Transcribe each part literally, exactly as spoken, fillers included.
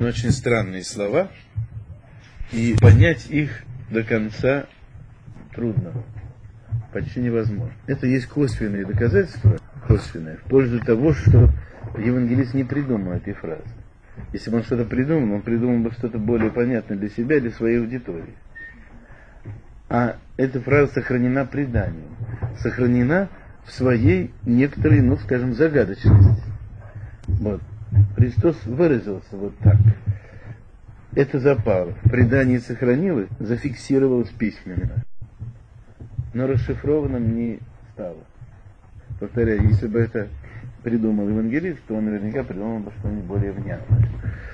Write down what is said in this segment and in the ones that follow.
Очень странные слова, и понять их до конца трудно, почти невозможно. Это есть косвенные доказательства, косвенные, в пользу того, что евангелист не придумал эти фразы. Если бы он что-то придумал, он придумал бы что-то более понятное для себя, для своей аудитории. А эта фраза сохранена преданием, сохранена в своей некоторой, ну, скажем, загадочности. Вот. Христос выразился вот так. Это запало. В предании сохранилось, зафиксировалось письменно. Но расшифрованным не стало. Повторяю, если бы это придумал евангелист, то он наверняка придумал бы что-нибудь более внятное.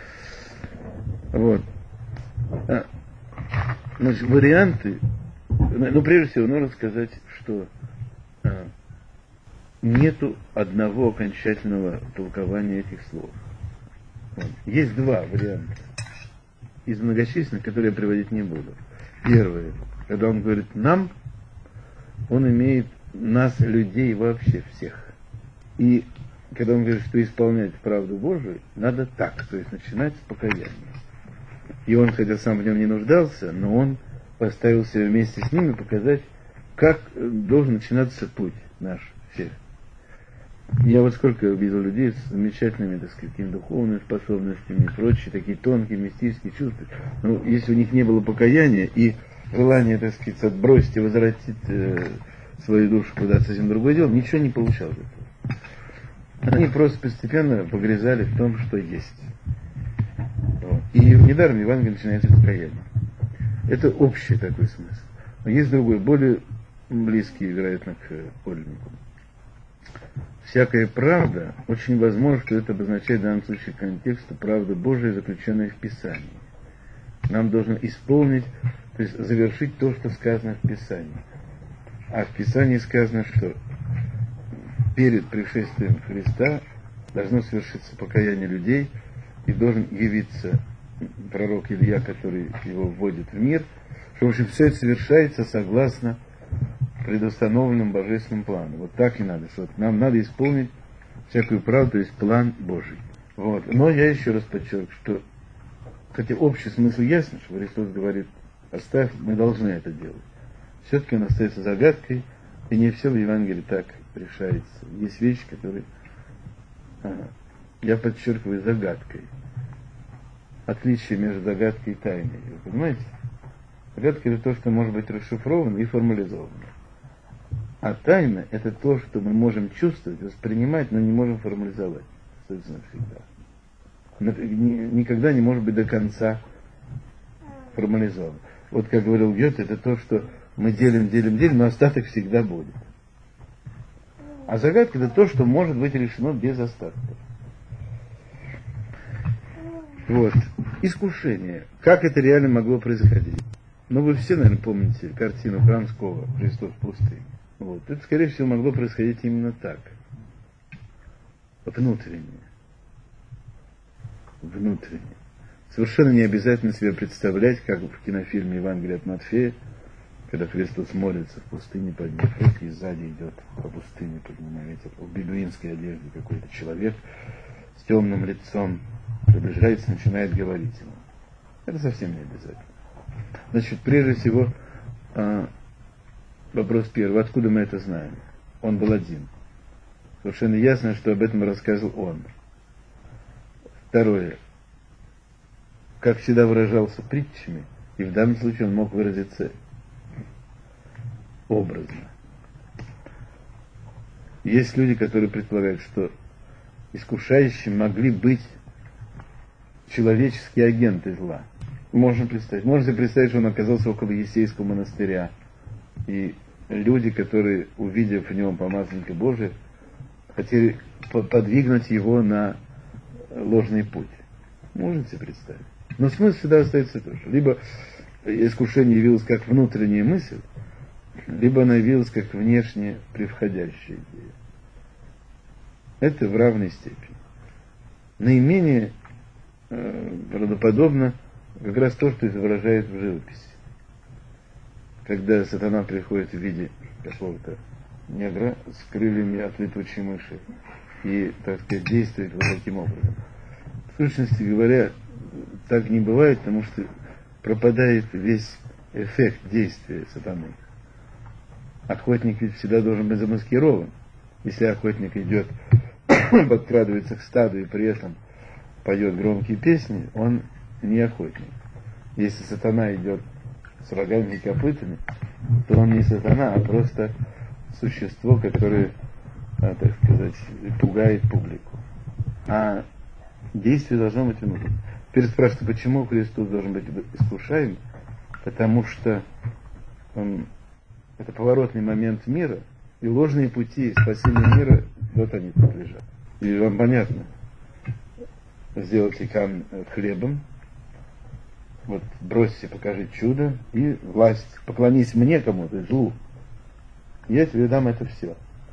Вот. А, значит, варианты. Ну, прежде всего, нужно сказать, что а, нету одного окончательного толкования этих слов. Вот. Есть два варианта из многочисленных, которые я приводить не буду. Первое, когда он говорит «нам», он имеет нас, людей, вообще всех. И когда он говорит, что исполнять правду Божию, надо так, то есть начинать с покаяния. И он, хотя сам в нем не нуждался, но он поставил себя вместе с ними показать, как должен начинаться путь наш всех. Я вот сколько видел людей с замечательными, так сказать, какими духовными способностями и прочие, такие тонкие, мистические чувства. Но если у них не было покаяния и желания, так сказать, отбросить и возвратить э, свою душу куда-то совсем другое дело, ничего не получалось. Они просто постепенно погрязали в том, что есть. Вот. И недаром Евангелие начинается с покаяния. Это общий такой смысл. Но есть другой, более близкий, вероятно, к подлиннику. Всякая правда, очень возможно, что это обозначает в данном случае контекст правда Божия, заключенная в Писании. Нам должно исполнить, то есть завершить то, что сказано в Писании. А в Писании сказано, что перед пришествием Христа должно совершиться покаяние людей, и должен явиться пророк Илья, который его вводит в мир, что, в общем, все это совершается согласно предустановленным божественным планом. Вот так и надо. Что нам надо исполнить всякую правду, то есть план Божий. Вот. Но я еще раз подчеркну, что хотя общий смысл ясен, что Христос говорит, оставь, мы должны это делать. Все-таки он остается загадкой, и не все в Евангелии так решается. Есть вещи, которые ага, я подчеркиваю загадкой. Отличие между загадкой и тайной. Вы понимаете? Загадка — это то, что может быть расшифровано и формализовано. А тайна — это то, что мы можем чувствовать, воспринимать, но не можем формализовать. Соответственно, всегда. Никогда не может быть до конца формализовано. Вот как говорил Гёте, это то, что мы делим, делим, делим, но остаток всегда будет. А загадка — это то, что может быть решено без остатка. Вот. Искушение. Как это реально могло происходить? Ну, вы все, наверное, помните картину Крамского «Христос в пустыне». Вот. Это, скорее всего, могло происходить именно так. Внутренне. Внутренне. Совершенно не обязательно себе представлять, как в кинофильме «Евангелие от Матфея», когда Христос молится в пустыне, подняв руки, и сзади идет по пустыне, поднимается в бедуинской одежде какой-то человек с темным лицом, приближается, начинает говорить ему. Это совсем не обязательно. Значит, прежде всего, вопрос первый. Откуда мы это знаем? Он был один. Совершенно ясно, что об этом рассказывал он. Второе. Как всегда выражался притчами, и в данном случае он мог выразиться образно. Есть люди, которые предполагают, что искушающими могли быть человеческие агенты зла. Можно представить. Можно себе представить, что он оказался около Есейского монастыря. И люди, которые, увидев в нем помазанника Божия, хотели подвигнуть его на ложный путь. Можно себе представить. Но смысл всегда остается тот же. Либо искушение явилось как внутренняя мысль, либо она явилась как внешне превходящая идея. Это в равной степени. Наименее э, правдоподобно как раз то, что изображает в живописи. Когда сатана приходит в виде какого-то негра с крыльями от летучей мыши и, так сказать, действует вот таким образом. В сущности говоря, так не бывает, потому что пропадает весь эффект действия сатаны. Охотник ведь всегда должен быть замаскирован. Если охотник идет, подкрадывается к стаду и при этом поет громкие песни, он не охотник. Если сатана идет с рогами и копытами, то он не сатана, а просто существо, которое, так сказать, пугает публику. А действие должно быть внутренним. Теперь спрашивают, почему Христос должен быть искушаем? Потому что он, это поворотный момент мира, и ложные пути спасения мира, вот они тут лежат. И вам понятно, сделайте камень хлебом, вот бросьте, покажи чудо, и власть, поклонись мне кому-то, злу, я тебе дам это все.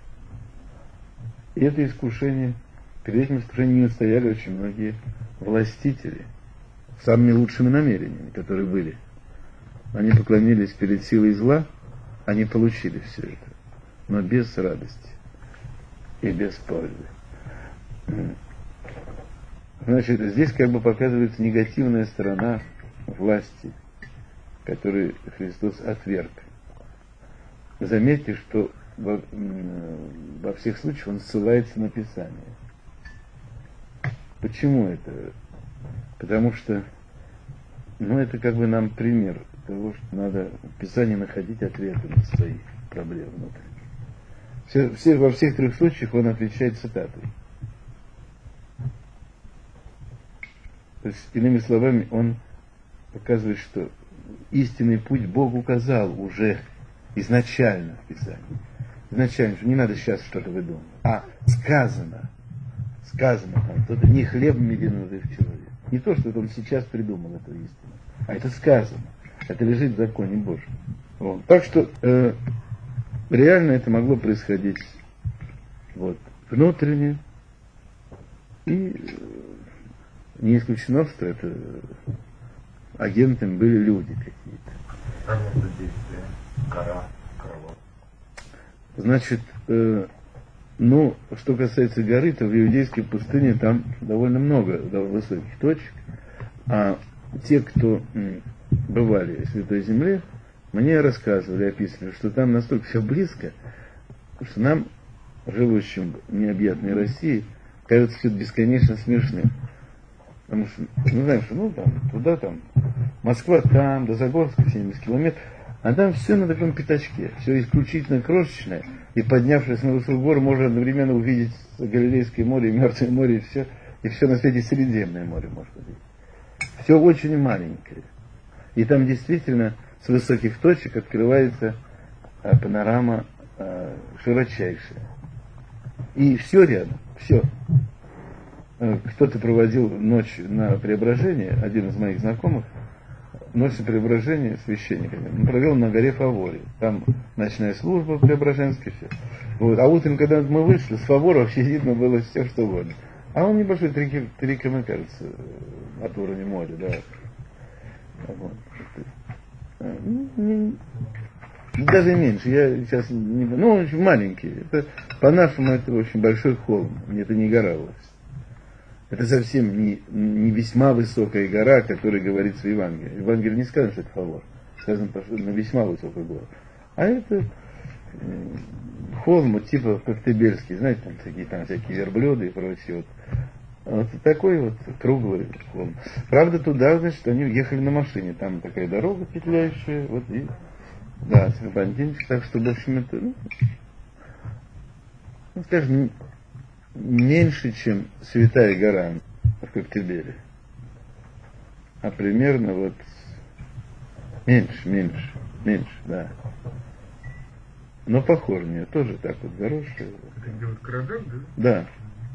И это искушение, перед этим искушением не устояли очень многие властители, с самыми лучшими намерениями, которые были. Они поклонились перед силой зла, они получили все это, но без радости и без пользы. Значит, здесь как бы показывается негативная сторона власти, которую Христос отверг. Заметьте, что во, во всех случаях он ссылается на Писание. Почему это? Потому что, ну, это как бы нам пример того, что надо в Писании находить ответы на свои проблемы внутренние. Все, все, во всех трех случаях он отвечает цитатой. То есть, иными словами, он показывает, что истинный путь Бог указал уже изначально в Писании. Изначально, что не надо сейчас что-то выдумывать. А сказано, сказано там, что-то не хлебом единым жив человек. Не то, что он сейчас придумал эту истину, а это сказано. Это лежит в законе Божьем. Вот. Так что э, реально это могло происходить вот, внутренне. И э, не исключено, что это агентами были люди какие-то. Как это действие? Гора, крыло. Значит, э, ну, что касается горы, то в иудейской пустыне там довольно много довольно высоких точек. А те, кто м, бывали в Святой Земле, мне рассказывали, описывали, что там настолько все близко, что нам, живущим в необъятной России, кажется все это бесконечно смешным. Потому что мы знаем, что ну там, туда там, Москва там, до Загорска семьдесят километров, а там все на таком пятачке, все исключительно крошечное, и поднявшись на высокую гору, можно одновременно увидеть Галилейское море, и Мертвое море, и все, и все на свете Средиземное море можно увидеть. Все очень маленькое. И там действительно с высоких точек открывается а, панорама а, широчайшая. И все рядом, все. Кто-то проводил ночь на Преображение, один из моих знакомых, ночь на Преображение священника, он провел на горе Фаворе. Там ночная служба преображенская, все. Вот. А утром, когда мы вышли, с Фавора вообще видно было все, что угодно. А он небольшой, три километра, кажется, от уровня моря, да. Вот. Даже меньше, я сейчас не... Ну, очень маленький. Это, по-нашему, это очень большой холм, это не гора вовсе. Это совсем не, не весьма высокая гора, о которой говорится в Евангелии. В Евангелии не сказано, что это Фавор. Сказано, что на весьма высокую гору. А это э, холм, типа Коктебельский, знаете, там такие там всякие верблюды и прочее. Вот. Вот такой вот круглый холм. Правда, туда, значит, они ехали на машине. Там такая дорога петляющая, вот и да, серпантинчик, так что, в общем, это, ну, ну скажем, меньше, чем Святая гора в Коктебеле. А примерно вот меньше, меньше, меньше, да. Но похоже на нее, тоже так вот горошка. Где вот Караган, да? Да.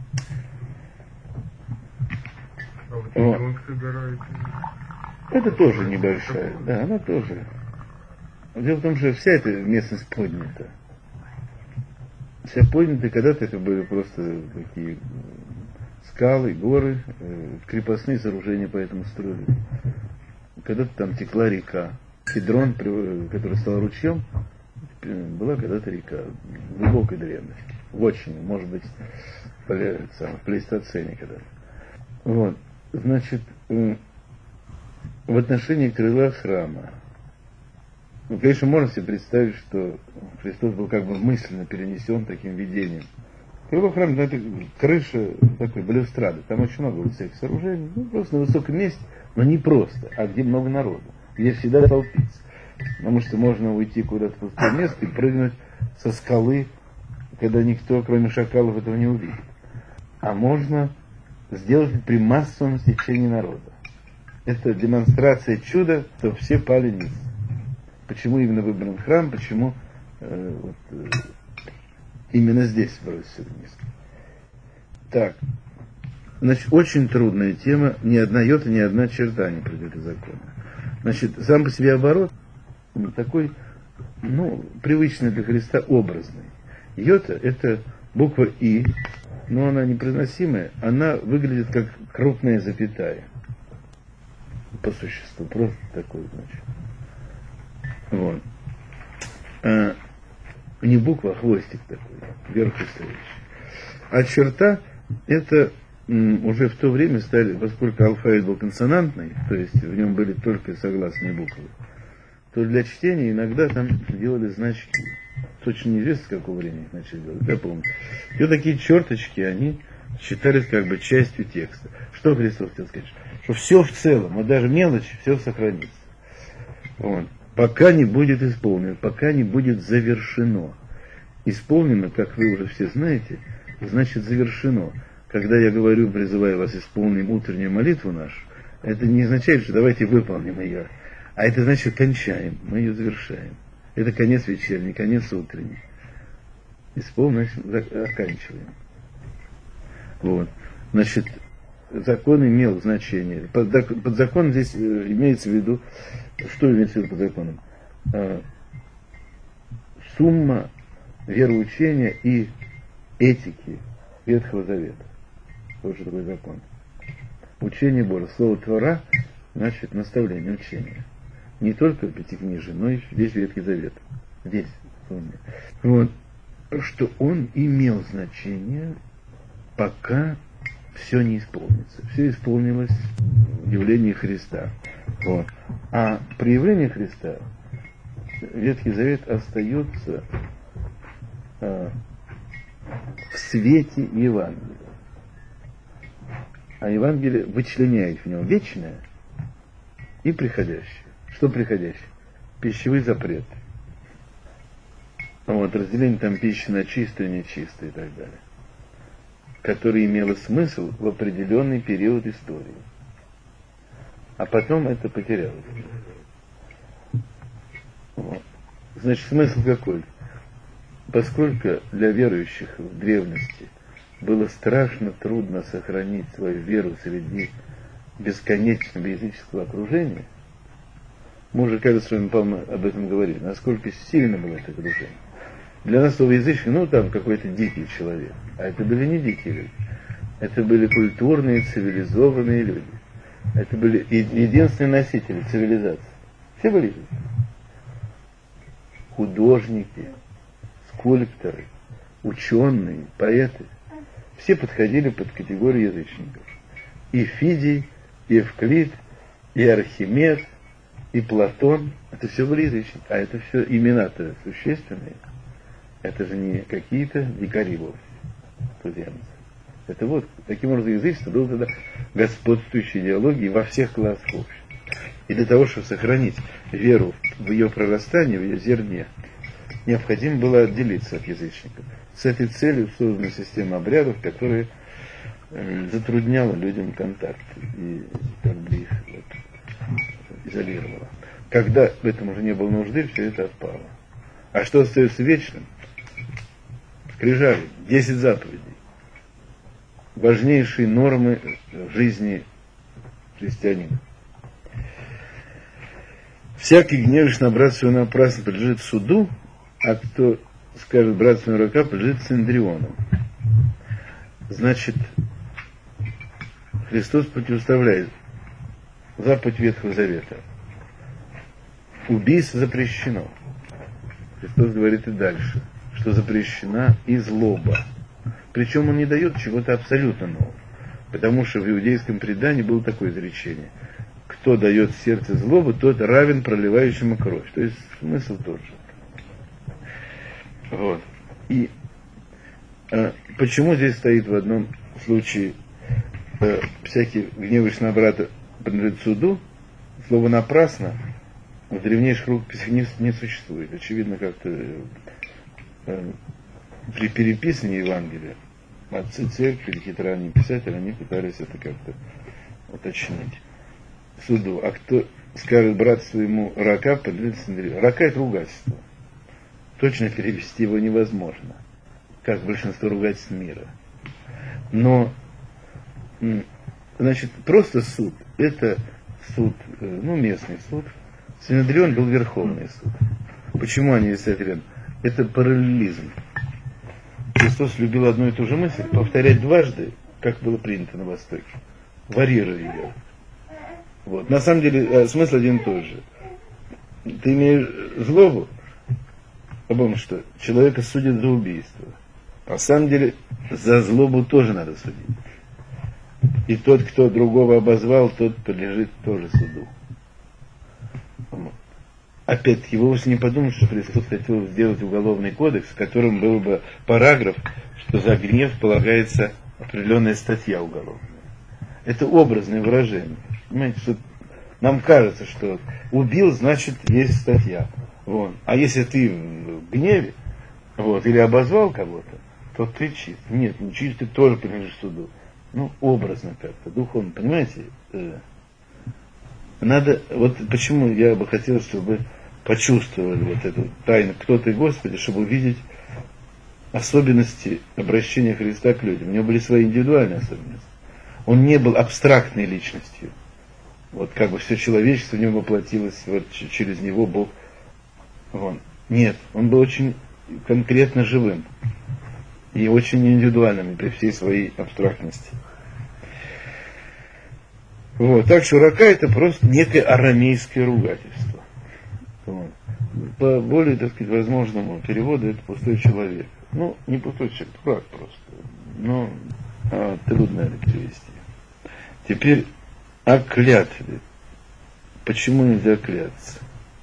А вот Ильонская гора это... Это тоже небольшая, да, она тоже. Дело в том, что вся эта местность поднята. Вся поднята, когда-то это были просто такие скалы, горы, крепостные сооружения поэтому строили. Когда-то там текла река. Кедрон, который стал ручьем, была когда-то река глубокой древности. Очень, может быть, в плейстоцене когда-то. Вот. Значит, в отношении крыла храма. Ну, конечно, можно себе представить, что Христос был как бы мысленно перенесен таким видением. Крыло храма, это крыша такой балюстрады, там очень много вот всяких сооружений, ну, просто на высоком месте, но не просто, а где много народу, где всегда толпится. Потому что можно уйти куда-то в пустое место и прыгнуть со скалы, когда никто, кроме шакалов, этого не увидит. А можно сделать это при массовом стечении народа. Это демонстрация чуда, что все пали низ. Почему именно выбран храм, почему э, вот, э, именно здесь бросился вниз. Так, значит, очень трудная тема, ни одна йота, ни одна черта не придет из закона. Значит, сам по себе оборот такой, ну, привычный для Христа, образный. Йота — это буква И, но она непроизносимая, она выглядит как крупная запятая. По существу, просто такой, значит. Вот. А, не буква, а хвостик такой, вверху стоящий. А черта — это м, уже в то время стали, поскольку алфавит был консонантный, то есть в нем были только согласные буквы, то для чтения иногда там делали значки. Точно неизвестно, с какого времени их начали делать, я помню. И вот такие черточки, они считались как бы частью текста. Что Христос хотел сказать? Что все в целом, вот даже мелочь, все сохранится. Вот. Пока не будет исполнено, пока не будет завершено. Исполнено, как вы уже все знаете, значит завершено. Когда я говорю, призываю вас, исполним утреннюю молитву нашу, это не означает, что давайте выполним ее, а это значит кончаем, мы ее завершаем. Это конец вечерний, конец утренний. Исполним, значит, оканчиваем. Вот. Значит, закон имел значение. Под, под законом здесь имеется в виду, что имеется в виду под законом? А, сумма вероучения и этики Ветхого Завета. Вот что такое закон. Учение Бога. Слово Тора значит наставление, учение. Не только Пятикнижие, но и весь Ветхий Завет. Здесь. Вот. Что он имел значение, пока все не исполнится. Все исполнилось в явлении Христа. Вот. А при явлении Христа Ветхий Завет остается а, в свете Евангелия. А Евангелие вычленяет в нем вечное и приходящее. Что приходящее? Пищевые запреты. Вот, разделение там пищи на чистую и нечистую и так далее. Которое имело смысл в определенный период истории. А потом это потерялось. Вот. Значит, смысл какой? Поскольку для верующих в древности было страшно трудно сохранить свою веру среди бесконечного языческого окружения, мы уже, кажется, Павел об этом говорили, насколько сильно было это окружение. Для нас слово язычник, ну там какой-то дикий человек, а это были не дикие люди, это были культурные, цивилизованные люди. Это были единственные носители цивилизации. Все были люди. Художники, скульпторы, ученые, поэты. Все подходили под категорию язычников. И Фидий, и Евклид, и Архимед, и Платон. Это все были язычники. А это все имена-то существенные. Это же не какие-то дикари вовсе, туземцы. Это вот, таким образом, язычество было тогда господствующей идеологией во всех классах общества. И для того, чтобы сохранить веру в ее прорастание, в ее зерне, необходимо было отделиться от язычников. С этой целью создана система обрядов, которая э, затрудняла людям контакт и как бы их вот, изолировала. Когда в этом уже не было нужды, все это отпало. А что остается вечным? Скрижали, десять заповедей. Важнейшие нормы жизни христианина. Всякий гневишь на брата своего напрасно подлежит суду, а кто скажет брат своего рука, подлежит синдриону. Значит, Христос противоставляет заповедь Ветхого Завета. Убийство запрещено. Христос говорит и дальше, что запрещена и злоба. Причем он не дает чего-то абсолютно нового. Потому что в иудейском предании было такое изречение. кто дает в сердце злобу, тот равен проливающему кровь. То есть смысл тот же. Вот. И а, почему здесь стоит в одном случае а, всякий гневающий на брата принадлежит суду, слово «напрасно» в древнейших рукописях не, не существует. Очевидно, как-то а, при переписывании Евангелия отцы церкви, или какие-то ранние писатели, они пытались это как-то уточнить. Суду. А кто скажет брат своему рака, подлец Андрею? Рака — это ругательство. Точно перевести его невозможно, как большинство ругательств мира. Но, значит, просто суд — это суд, ну, местный суд. Синедрион был верховный суд. Почему они здесь рядом? Это параллелизм. Христос любил одну и ту же мысль повторять дважды, как было принято на Востоке, варьируя ее. Вот. На самом деле смысл один и тот же. Ты имеешь злобу, а помню, что человека судят за убийство. А на самом деле за злобу тоже надо судить. И тот, кто другого обозвал, тот подлежит тоже суду. Опять-таки, вы вовсе не подумайте, что Христос хотел сделать уголовный кодекс, в котором был бы параграф, что за гнев полагается определенная статья уголовная. Это образное выражение. Понимаете, что нам кажется, что убил, значит, есть статья. Вот. А если ты в гневе, вот, или обозвал кого-то, то ты чист. Нет, не чист, ты тоже принадлежишь суду. Ну, образно как-то, духовно, понимаете? Надо, вот почему я бы хотел, чтобы почувствовали вот эту тайну «Кто ты, Господи», чтобы увидеть особенности обращения Христа к людям. У него были свои индивидуальные особенности. Он не был абстрактной личностью. Вот как бы все человечество в нем воплотилось, вот через него Бог. Вот. Нет, он был очень конкретно живым и очень индивидуальным при всей своей абстрактности. Вот. Так что рака — это просто некое арамейское ругательство. Вот. По более, так сказать, возможному переводу это пустой человек. Ну, не пустой человек, дурак просто. Но а, трудно это перевести. Теперь о клятве. Почему нельзя кляться?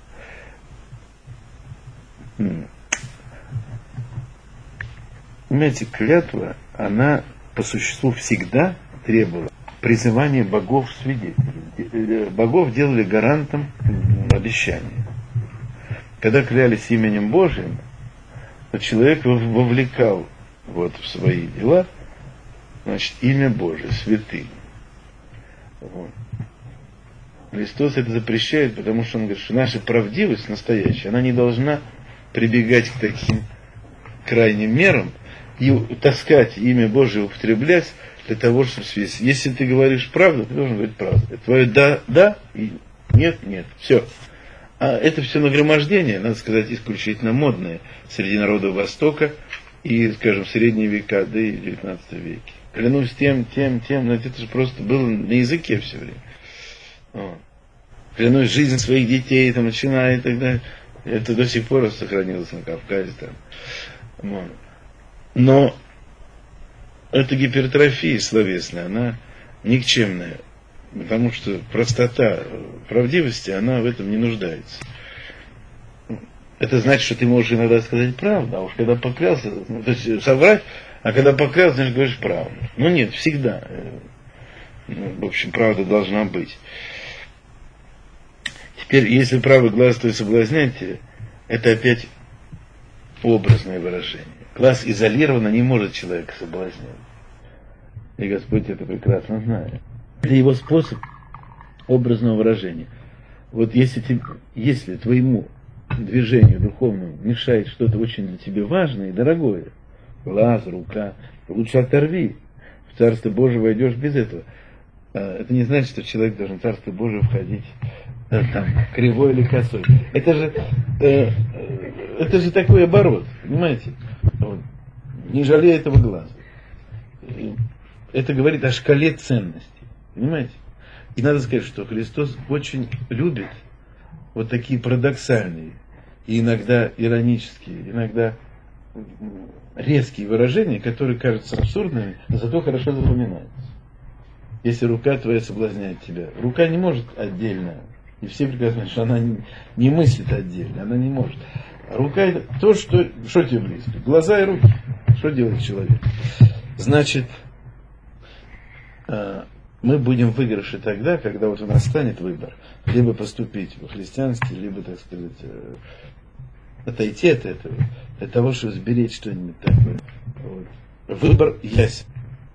Понимаете, клятва, она по существу всегда требовала призывания богов свидетелей. Богов делали гарантом обещания. Когда клялись именем Божьим, то человек вовлекал вот в свои дела, значит, имя Божие, святынь. Вот. Христос это запрещает, потому что он говорит, что наша правдивость настоящая, она не должна прибегать к таким крайним мерам и таскать имя Божие, употреблять для того, чтобы свидетельствовать. Если ты говоришь правду, ты должен говорить правду. Твое да, да, и нет, нет, все. А это все нагромождение, надо сказать, исключительно модное среди народов Востока и, скажем, в средние века, да и в девятнадцатом веке. Клянусь тем, тем, тем, но это же просто было на языке все время. Вот. Клянусь жизнь своих детей, там, начиная и так далее. Это до сих пор сохранилось на Кавказе. Там. Вот. Но эта гипертрофия словесная, она никчемная. Потому что простота правдивости, она в этом не нуждается. Это значит, что ты можешь иногда сказать правду, а уж когда поклялся, ну, то есть соврать, а когда поклялся, значит, говоришь правду. Ну нет, всегда. В общем, правда должна быть. Теперь, если правый глаз, то и соблазняете, это опять образное выражение. Глаз изолированно не может человека соблазнять. И Господь это прекрасно знает. Это его способ образного выражения. Вот если, тебе, если твоему движению духовному мешает что-то очень для тебя важное и дорогое, глаз, рука, лучше оторви. В Царство Божие войдешь без этого. Это не значит, что человек должен в Царство Божие входить там, кривой или косой. Это же, э, это же такой оборот, понимаете? Вот. Не жалея этого глаза. Это говорит о шкале ценностей. Понимаете? И надо сказать, что Христос очень любит вот такие парадоксальные, и иногда иронические, иногда резкие выражения, которые кажутся абсурдными, но зато хорошо запоминаются. если рука твоя соблазняет тебя. Рука не может отдельно. И все прекрасно знают, что она не, не мыслит отдельно, она не может. А рука это то, что, что тебе близко. Глаза и руки. Что делает человек? Значит, мы будем в выигрыше тогда, когда вот у нас станет выбор. Либо поступить во христианский, либо, так сказать, отойти от этого. Для того, чтобы сберечь что-нибудь такое. Вот. Выбор есть.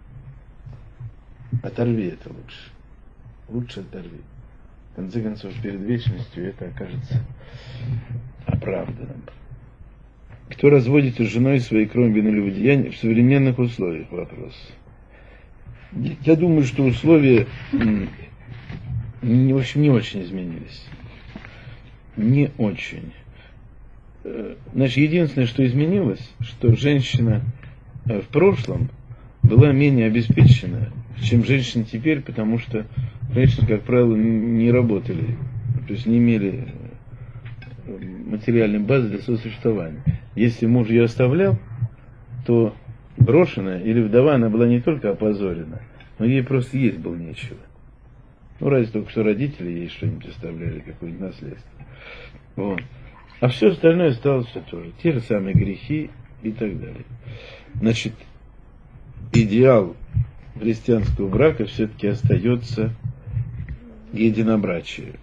Оторви это лучше. Лучше оторви. В конце концов, перед вечностью это окажется оправданным. Кто разводится с женой своей кроме винолюбодеяния в современных условиях? Вопрос. Я думаю, что условия не, в общем, не очень изменились. Не очень. Значит, единственное, что изменилось, что женщина в прошлом была менее обеспечена, чем женщины теперь, потому что женщины, как правило, не работали, то есть не имели материальной базы для сосуществования. Если муж ее оставлял, то брошенная или вдова, она была не только опозорена, но ей просто есть было нечего. Ну, разве только что родители ей что-нибудь оставляли, какое-нибудь наследство. Вот. А все остальное осталось все тоже. Те же самые грехи и так далее. Значит, идеал христианского брака все-таки остается единобрачие.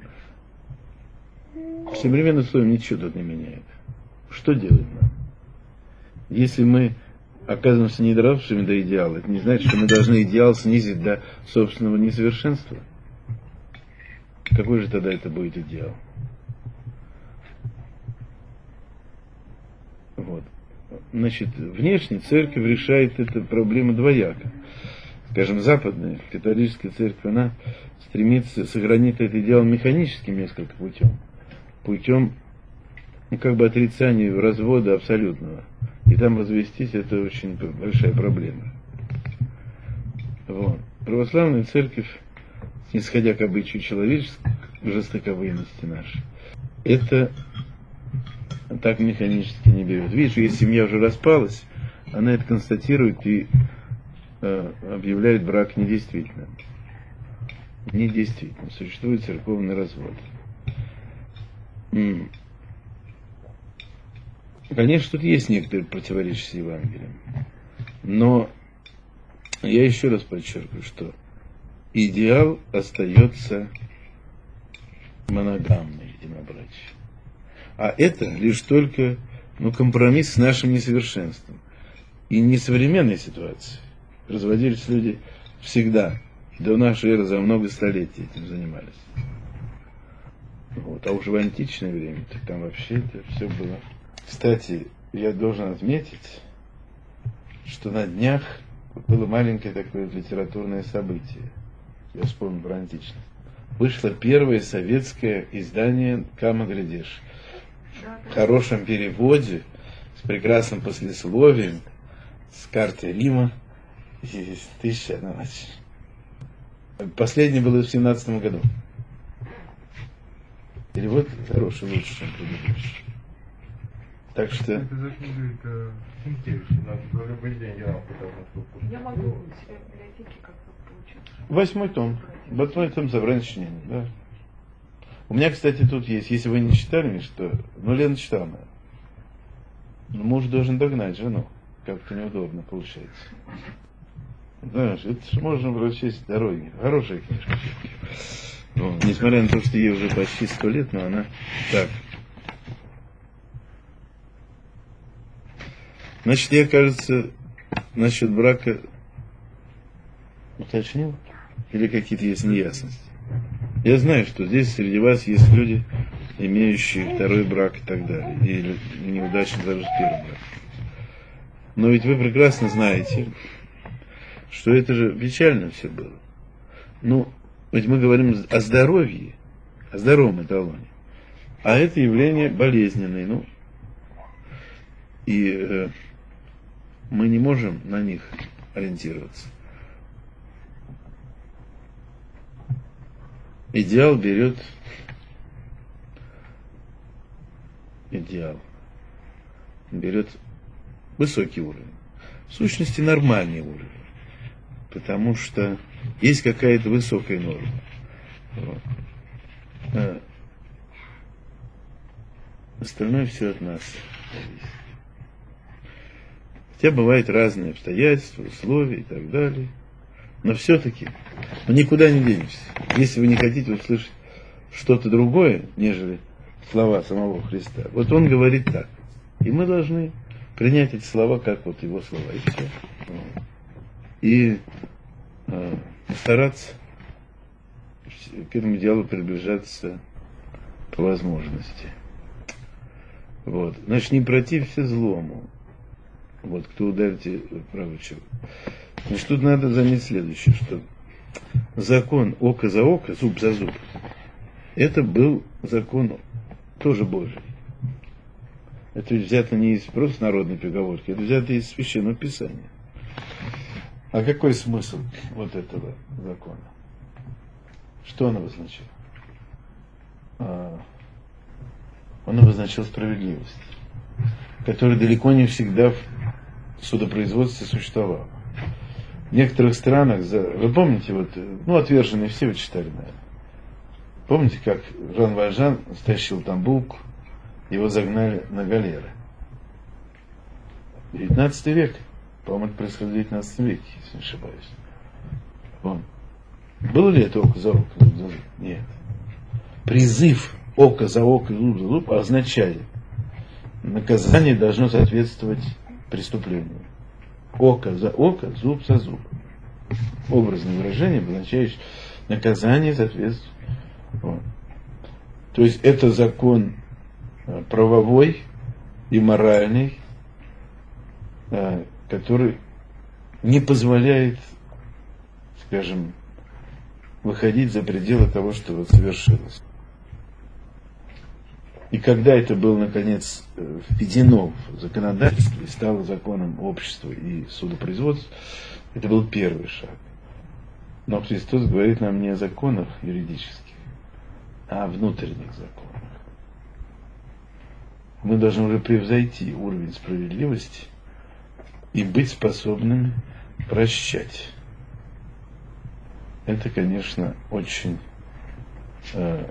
В современных условиях ничего тут не меняет. Что делать нам? Если мы оказываемся не доросшими до идеала, это не значит, что мы должны идеал снизить до собственного несовершенства. Какой же тогда это будет идеал? Вот. Значит, внешне церковь решает эту проблему двояко. Скажем, западная католическая церковь, она стремится сохранить этот идеал механическим несколько путем. Путем, ну, как бы отрицания развода абсолютного. И там развестись — это очень большая проблема. Вот. Православная церковь, исходя к обычаю человеческой жестоковыйности нашей, это так механически не берет. Видишь, если семья уже распалась, она это констатирует и э, объявляет брак недействительным. Недействительным. Существует церковный развод. М- Конечно, тут есть некоторые противоречия с Евангелием. Но я еще раз подчеркиваю, что идеал остается моногамной единобрачием. А это лишь только ну, компромисс с нашим несовершенством. И не современной ситуации. Разводились люди всегда. До нашей эры за много столетий этим занимались. Вот. А уже в античное время там вообще это все было. Кстати, я должен отметить, что на днях было маленькое такое литературное событие. Я вспомнил про античность. Вышло первое советское издание «Кама Глядеш». В хорошем переводе, с прекрасным послесловием, с картой Рима и с тысяча одна ночь. Последнее было в семнадцатом году. Перевод хороший, лучше, чем предыдущий. Так что... Это за книгой это интересно. Надо любой день я вам пытаюсь. Я могу у себя в библиотеке как-то получить. Восьмой том. Восьмой том собрания сочинений, да. У меня, кстати, тут есть, если вы не читали, что... Ну, Лена читала, наверное. Но муж должен догнать жену. Как-то неудобно получается. Знаешь, это же можно прочесть дороги. Хорошая книжка. Ну, несмотря на то, что ей уже почти сто лет, но она так. Значит, я, кажется, насчет брака уточнил? Или какие-то есть неясности? Я знаю, что здесь среди вас есть люди, имеющие второй брак и так далее, или неудачно даже с первым браком. Но ведь вы прекрасно знаете, что это же печально все было. Ну, ведь мы говорим о здоровье, о здоровом эталоне. А это явление болезненное, ну, и э, мы не можем на них ориентироваться. Идеал берет идеал берет высокий уровень, в сущности нормальный уровень. потому что есть какая-то высокая норма. Вот. А остальное все от нас зависит. Хотя бывают разные обстоятельства, условия и так далее. Но все-таки ну, никуда не денешься. Если вы не хотите услышать что-то другое, нежели слова самого Христа, вот он говорит так. И мы должны принять эти слова, как вот его слова, и все. Вот. И э, стараться к этому делу приближаться по возможности. Вот. Значит, не протився злому. Вот, кто ударит правый чело. Значит, тут надо заметить следующее, что закон око за око, зуб за зуб, это был закон тоже Божий. Это взято не из просто народной поговорки, это взято из Священного Писания. А какой смысл вот этого закона? Что он обозначал? Он обозначал справедливость, которая далеко не всегда в судопроизводстве существовала. В некоторых странах, вы помните, вот, ну, «Отверженные» все вы читали, наверное. Помните, как Жан Вальжан стащил там булку, его загнали на галеры. девятнадцатый век, по-моему, это происходило в девятнадцатом веке, если не ошибаюсь. Вон. Было ли это око за око, зуб за зуб? Нет. Призыв око за око, зуб за зуб означает, наказание должно соответствовать преступлению. Око за око, зуб за зуб. Образное выражение, обозначающее наказание соответствует. Вот. То есть это закон правовой и моральный, который не позволяет, скажем, выходить за пределы того, что вот совершилось. И когда это было, наконец, введено в законодательство и стало законом общества и судопроизводства, это был первый шаг. Но Христос говорит нам не о законах юридических, а о внутренних законах. Мы должны уже превзойти уровень справедливости и быть способными прощать. Это, конечно, очень э,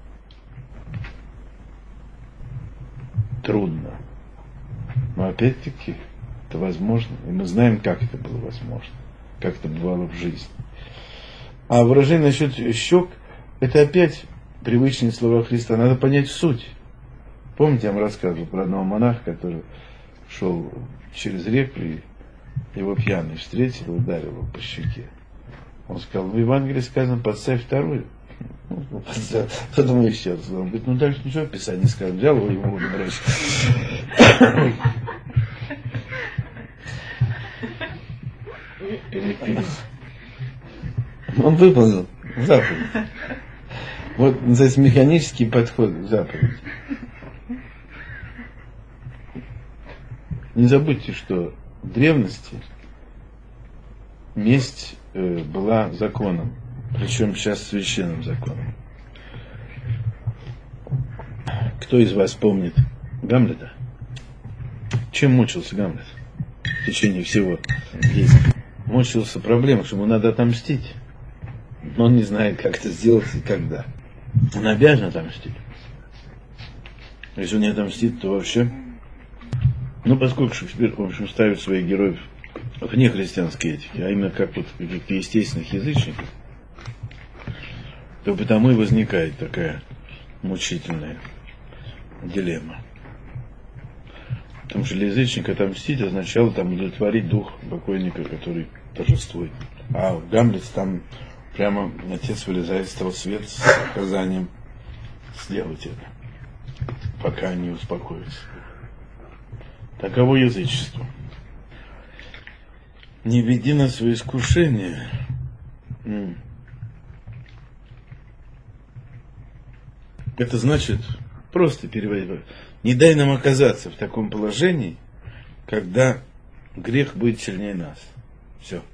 трудно. Но опять-таки это возможно. И мы знаем, как это было возможно. Как это бывало в жизни. А выражение насчет щек, это опять привычные слова Христа. Надо понять суть. Помните, я вам рассказывал про одного монаха, который шел через реку, и его пьяный встретил и ударил его по щеке. Он сказал, в Евангелии сказано, подставь вторую. Потом еще раз. Он говорит, ну дальше ничего в Писании не сказано. Взял его, ему уже брать. Он выполнил заповедь. Вот называется механический подход к заповеди. Не забудьте, что в древности месть э, была законом, причем сейчас священным законом. Кто из вас помнит Гамлета? Чем мучился Гамлет в течение всего действия? Мучился проблемой, что ему надо отомстить. Но он не знает, как это сделать и когда. Он обязан отомстить. Если он не отомстит, то вообще... Ну, поскольку Шекспир, в общем, ставит своих героев вне христианской этики, а именно как вот как естественных язычников, то потому и возникает такая мучительная дилемма. Потому что для язычника отомстить означало там удовлетворить дух покойника, который торжествует. А в Гамлете там прямо отец вылезает с того света с указанием сделать это, пока они успокоятся. Таково язычество. Не веди на свои искушения. Это значит, просто переводить, не дай нам оказаться в таком положении, когда грех будет сильнее нас. Все.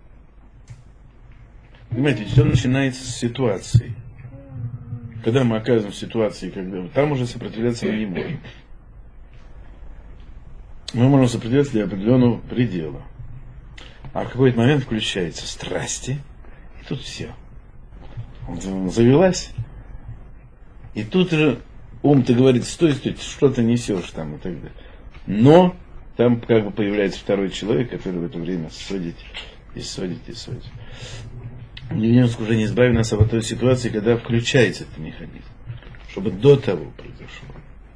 Понимаете, все начинается с ситуации. Когда мы оказываемся в ситуации, когда там уже сопротивляться мы не можем. Мы можем сопротивляться до определенного предела. А в какой-то момент включаются страсти, и тут все. Завелась, и тут же ум-то говорит, стой, стой, что ты несешь там и так далее. Но там как бы появляется второй человек, который в это время судит и судит и судит. Невидимость уже не избавит нас от той ситуации, когда включается этот механизм, чтобы до того произошло.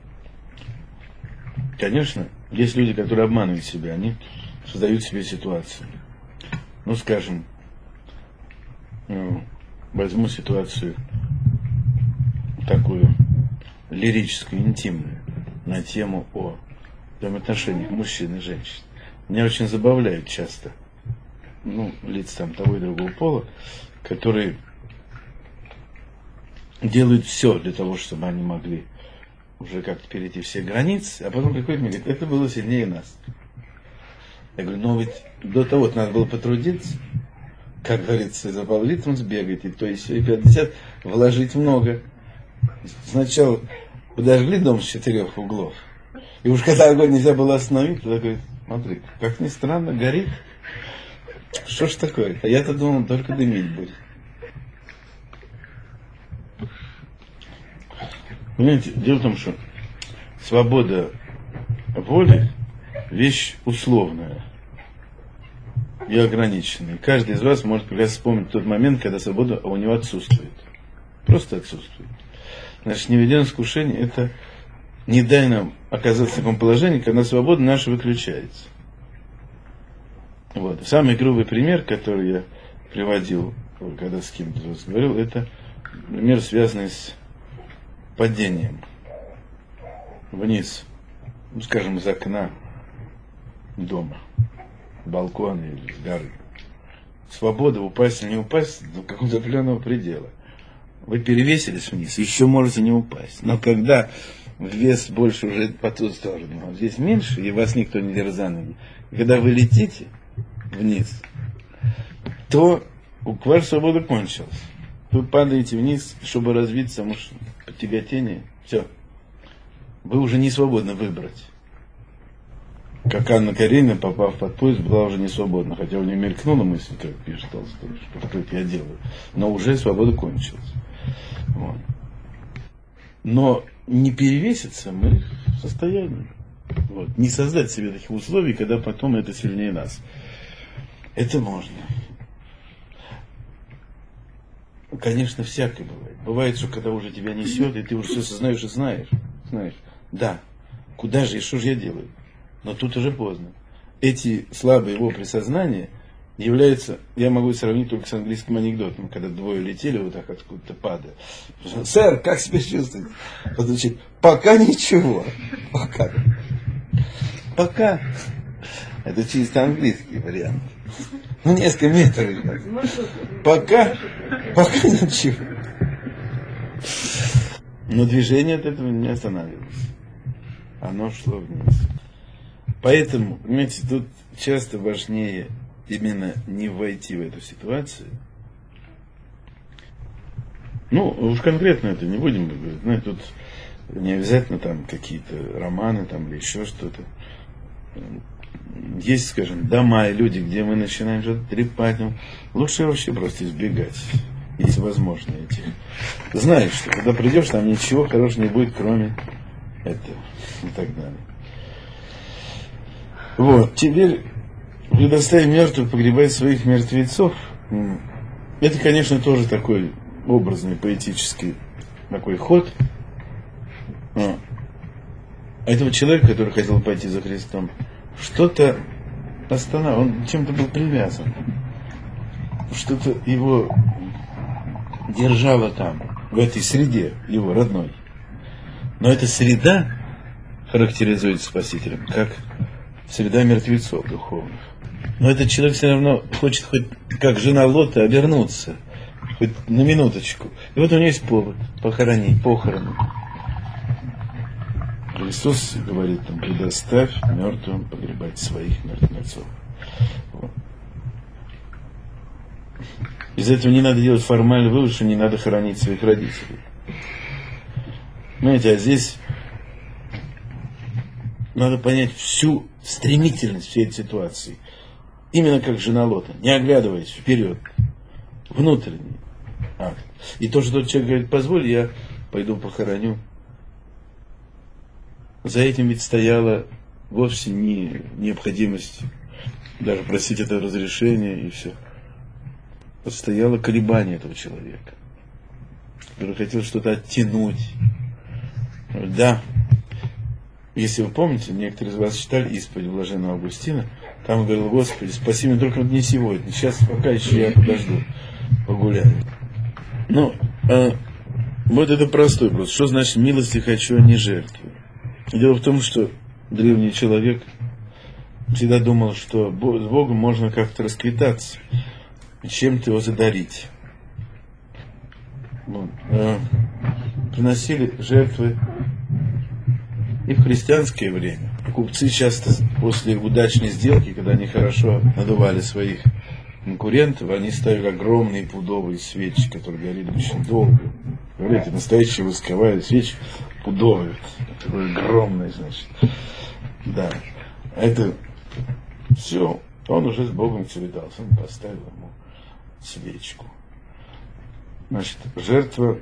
Конечно, есть люди, которые обманывают себя, они создают себе ситуацию. Ну, скажем, ну, возьму ситуацию такую лирическую, интимную, на тему о взаимоотношениях мужчин и женщин. Меня очень забавляют часто, ну, лица там того и другого пола, которые делают все для того, чтобы они могли уже как-то перейти все границы, а потом приходит мне и говорит, это было сильнее нас. Я говорю, ну ведь до того надо было потрудиться, как говорится, за пол-литром сбегать, и то есть и пятьдесят вложить много. Сначала подожгли дом с четырех углов, и уж когда огонь нельзя было остановить, тогда говорит, смотри, как ни странно, горит. Что ж такое? А я-то думал, только дымить будет. Понимаете, дело в том, что свобода воли – вещь условная и ограниченная. Каждый из вас может как раз вспомнить тот момент, когда свобода у него отсутствует. Просто отсутствует. Значит, неведение искушения – это не дай нам оказаться в таком положении, когда свобода наша выключается. Вот. Самый грубый пример, который я приводил, когда с кем-то говорил, это пример, связанный с падением вниз, ну, скажем, из окна дома, балкона или с горы. Свобода упасть или не упасть до какого-то определенного предела. Вы перевесились вниз, еще можете не упасть. Но когда вес больше уже по ту сторону, а здесь меньше, и вас никто не держит за ноги, и когда вы летите вниз, то ваша свобода кончилась. Вы падаете вниз, чтобы развиться, может, по тяготению, все. Вы уже не свободны выбрать. Как Анна Каренина, попав под поезд, была уже не свободна. Хотя у нее мелькнула мысль, как пишет Толстой, что, что это я делаю. Но уже свобода кончилась. Вот. Но не перевеситься мы в состоянии. Вот. Не создать себе таких условий, когда потом это сильнее нас. Это можно. Конечно, всякое бывает. Бывает, что когда уже тебя несет, и ты уже все сознаешь и знаешь. Знаешь, да, куда же и что же я делаю? Но тут уже поздно. Эти слабые вопли сознания являются, я могу сравнить только с английским анекдотом, когда двое летели вот так откуда-то падая. Сэр, как себя чувствуете? Подучить, пока ничего. Пока. Пока. Это чисто английский вариант. Ну, несколько метров. Пока, пока ничего. Но движение от этого не останавливалось. Оно шло вниз. Поэтому, понимаете, тут часто важнее именно не войти в эту ситуацию. Ну, уж конкретно это не будем говорить. Ну, тут не обязательно там какие-то романы там, или еще что-то. Есть, скажем, дома и люди, где мы начинаем что-то трепать. Ну, лучше вообще просто избегать, если возможно, этих. Знаешь, что когда придешь, там ничего хорошего не будет, кроме этого и так далее. Вот, теперь предоставим мертвых погребать своих мертвецов. Это, конечно, тоже такой образный, поэтический такой ход. А этого человека, который хотел пойти за Христом, что-то останавливало, он чем-то был привязан. Что-то его держало там, в этой среде, его родной. Но эта среда характеризуется Спасителем как среда мертвецов духовных. Но этот человек все равно хочет хоть как жена Лота обернуться, хоть на минуточку. И вот у него есть повод похоронить, похороны. Иисус говорит там, предоставь мертвым погребать своих мертвецов. Вот. Из этого не надо делать формальный вывод, что не надо хоронить своих родителей. Понимаете, а здесь надо понять всю стремительность всей этой ситуации. Именно как жена Лота, не оглядываясь вперед, внутренний акт. И то, что тот человек говорит, позволь, я пойду похороню. За этим ведь стояла вовсе не необходимость даже просить это разрешение и все. Стояло колебание этого человека, который хотел что-то оттянуть. Да, если вы помните, некоторые из вас читали исповедь Блаженного Августина, там он говорил: Господи, спаси меня только не сегодня, сейчас пока еще я подожду, погуляю. Ну, а, вот это простой вопрос. Что значит милости хочу, а не жертвы? Дело в том, что древний человек всегда думал, что с Богом можно как-то расквитаться, чем-то его задарить. Вот. А, приносили жертвы и в христианское время. Купцы часто после удачной сделки, когда они хорошо надували своих конкурентов, они ставили огромные пудовые свечи, которые горели очень долго. Говорите, настоящие восковая свечи пудовые, такой огромный, значит. Да. Это все. Он уже с Богом цветался. Он поставил ему свечку. Значит, жертва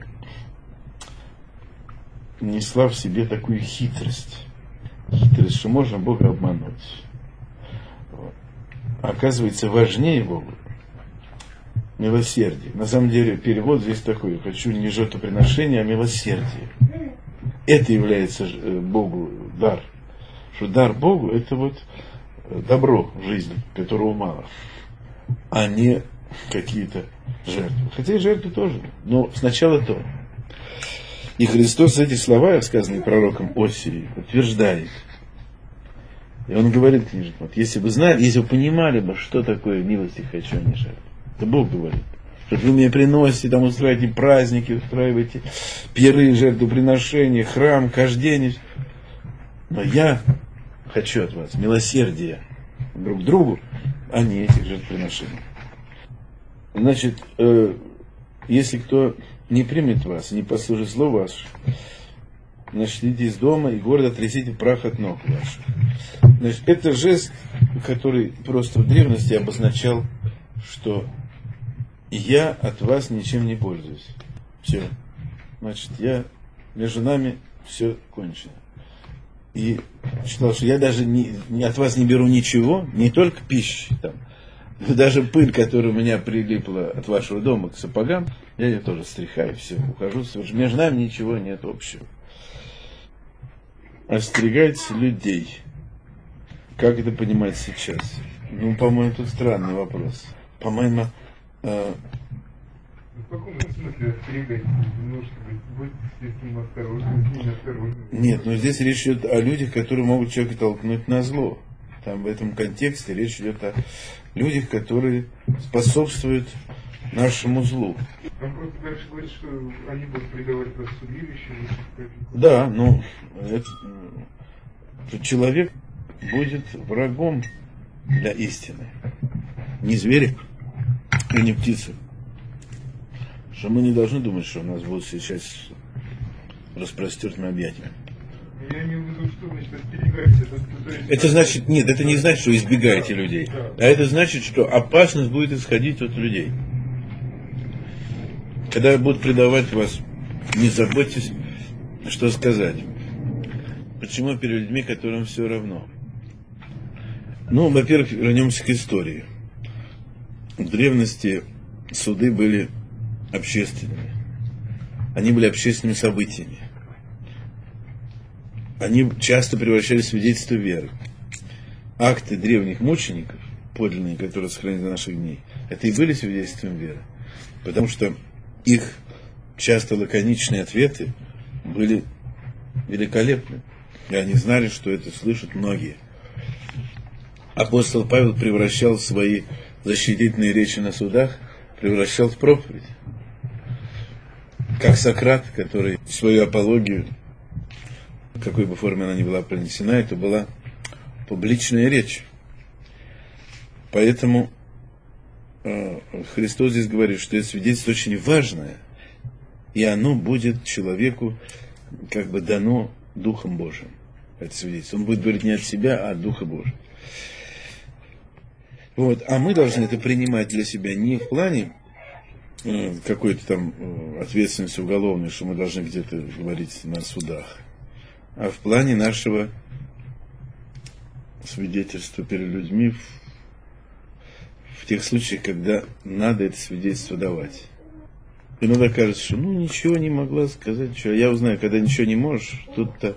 несла в себе такую хитрость. Хитрость, что можно Бога обмануть. Вот. Оказывается, важнее Богу милосердие. На самом деле, перевод здесь такой: хочу не жертвоприношение, а милосердие. Это является Богу дар. Что дар Богу — это вот добро в жизни, которого мало, а не какие-то жертвы. Хотя и жертвы тоже, но сначала то. И Христос эти слова, сказанные пророком Осии, утверждает. И он говорит книжник: вот если бы знали, если бы понимали бы, что такое милости хочу, а не жертвы. Это Бог говорит. Что вы мне приносите, там устраиваете праздники, устраиваете пиры, жертвоприношения, храм, хождение. Но я хочу от вас милосердия друг к другу, а не этих жертвоприношений. Значит, э, если кто не примет вас, не послушает слово ваше, значит, идите из дома и гордо трясите прах от ног ваших. Значит, это жест, который просто в древности обозначал, что я от вас ничем не пользуюсь. Все. Значит, я, между нами все кончено. И считал, что я даже не, не, от вас не беру ничего, не только пищи, там, даже пыль, которая у меня прилипла от вашего дома к сапогам, я ее тоже стряхаю, все, ухожу. Между нами ничего нет общего. Остерегайтесь людей. Как это понимать сейчас? Ну, по-моему, тут странный вопрос. По-моему, э... в каком смысле остерегайтесь? Немножко быть с ним осторожным, с ним осторожным. Нет, но здесь речь идет о людях, которые могут человека толкнуть на зло. Там в этом контексте речь идет о людях, которые способствуют нашему злу. Он просто дальше говорит, что они будут предавать вас судилищу. Да, ну, это, человек будет врагом для истины. Не зверь и не птица. Что мы не должны думать, что у нас будут сейчас распростертыми объятиями. Я не увижу, что значит остерегайтесь. Это, это значит, нет, это не значит, что избегаете людей. А это значит, что опасность будет исходить от людей. Когда будут предавать вас, не заботьтесь, что сказать. Почему перед людьми, которым все равно? Ну, во-первых, вернемся к истории. В древности суды были общественными. Они были общественными событиями. Они часто превращались в свидетельство веры. Акты древних мучеников, подлинные, которые сохранились до наших дней, это и были свидетельством веры. Потому что их часто лаконичные ответы были великолепны. И они знали, что это слышат многие. Апостол Павел превращал свои защитительные речи на судах, превращал в проповедь. Как Сократ, который свою апологию, в какой бы форме она ни была принесена, это была публичная речь. Поэтому э, Христос здесь говорит, что это свидетельство очень важное, и оно будет человеку как бы дано Духом Божиим. Это свидетельство. Он будет говорить не от себя, а от Духа Божьего. Вот. А мы должны это принимать для себя не в плане э, какой-то там э, ответственности уголовной, что мы должны где-то говорить на судах, а в плане нашего свидетельства перед людьми в, в тех случаях, когда надо это свидетельство давать. Иногда кажется, что ну ничего не могла сказать, что я узнаю, когда ничего не можешь, тут-то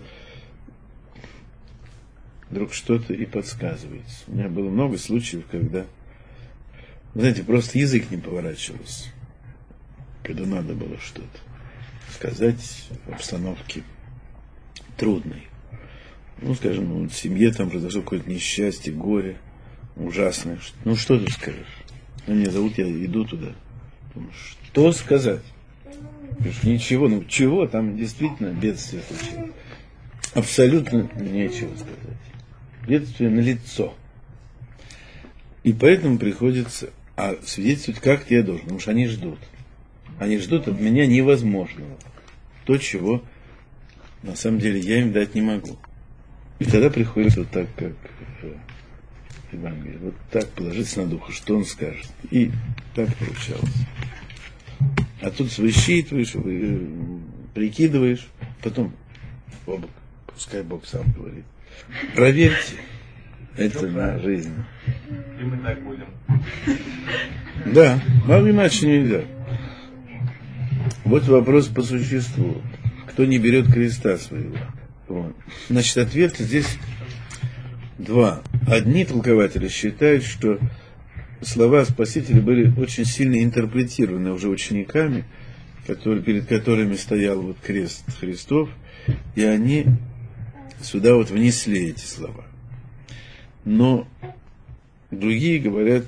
вдруг что-то и подсказывается. У меня было много случаев, когда, знаете, просто язык не поворачивался, когда надо было что-то сказать в обстановке трудной. Ну, скажем, ну, в семье там произошло какое-то несчастье, горе ужасное. Ну, что ты скажешь? Ну, меня зовут, я иду туда. Думаю, что сказать? Говоришь, ничего, ну чего, там действительно бедствие случилось. Абсолютно нечего сказать. Бедствие налицо. И поэтому приходится а свидетельствовать как-то я должен, потому что они ждут. Они ждут от меня невозможного. То, чего на самом деле я им дать не могу. И тогда приходится вот так, как в Евангелии, вот так положиться на духа, что он скажет. И так получалось. А тут высчитываешь, прикидываешь, потом Бог, пускай Бог сам говорит. Проверьте это на жизнь. И мы так будем. Да, вам иначе нельзя. Вот вопрос по существу. Кто не берет креста своего? Вот. Значит, ответ здесь два. Одни толкователи считают, что слова Спасителя были очень сильно интерпретированы уже учениками, которые, перед которыми стоял вот крест Христов, и они сюда вот внесли эти слова. Но другие говорят,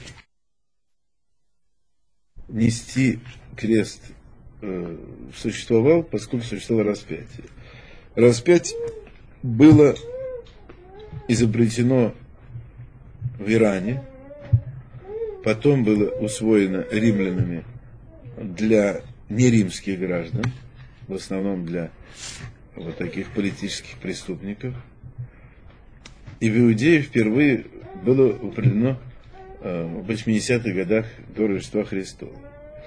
нести крест э, существовал, поскольку существовало распятие. Распятие было изобретено в Иране, потом было усвоено римлянами для неримских граждан, в основном для вот таких политических преступников. И в Иудее впервые было употреблено э, в восьмидесятых годах до Рождества Христова.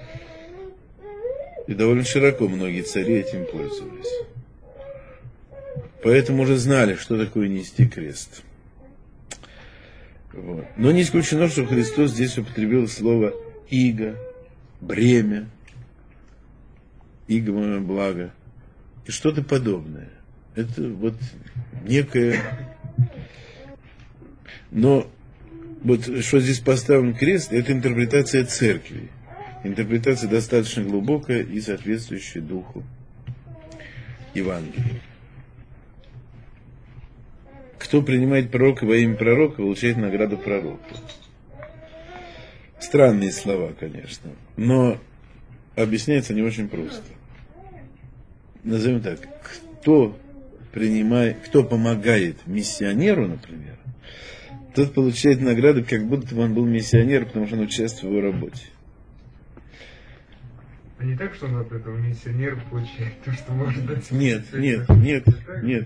И довольно широко многие цари этим пользовались. Поэтому уже знали, что такое нести крест. Вот. Но не исключено, что Христос здесь употребил слово «иго», «бремя», «иго мое благо» и что-то подобное. Это вот некое... Но вот что здесь поставлен крест, это интерпретация церкви. Интерпретация достаточно глубокая и соответствующая духу Евангелия. Кто принимает пророка во имя пророка, получает награду пророка. Странные слова, конечно, но объясняется не очень просто. Назовем так, кто принимает, кто помогает миссионеру, например, тот получает награду, как будто он был миссионер, потому что он участвует в его работе. А не так, что он от этого миссионера получает то, что может дать? Нет, нет, нет, нет.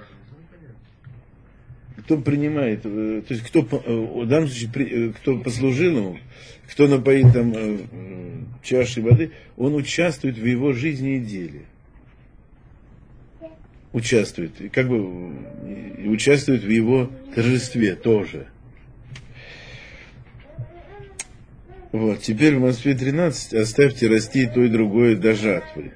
Кто принимает, то есть кто в данном случае, кто послужил ему, кто напоит там чашей воды, он участвует в его жизни и деле. Участвует, как бы участвует в его торжестве тоже. Вот, теперь в Москве тринадцать, оставьте расти и то и другое до жатвы.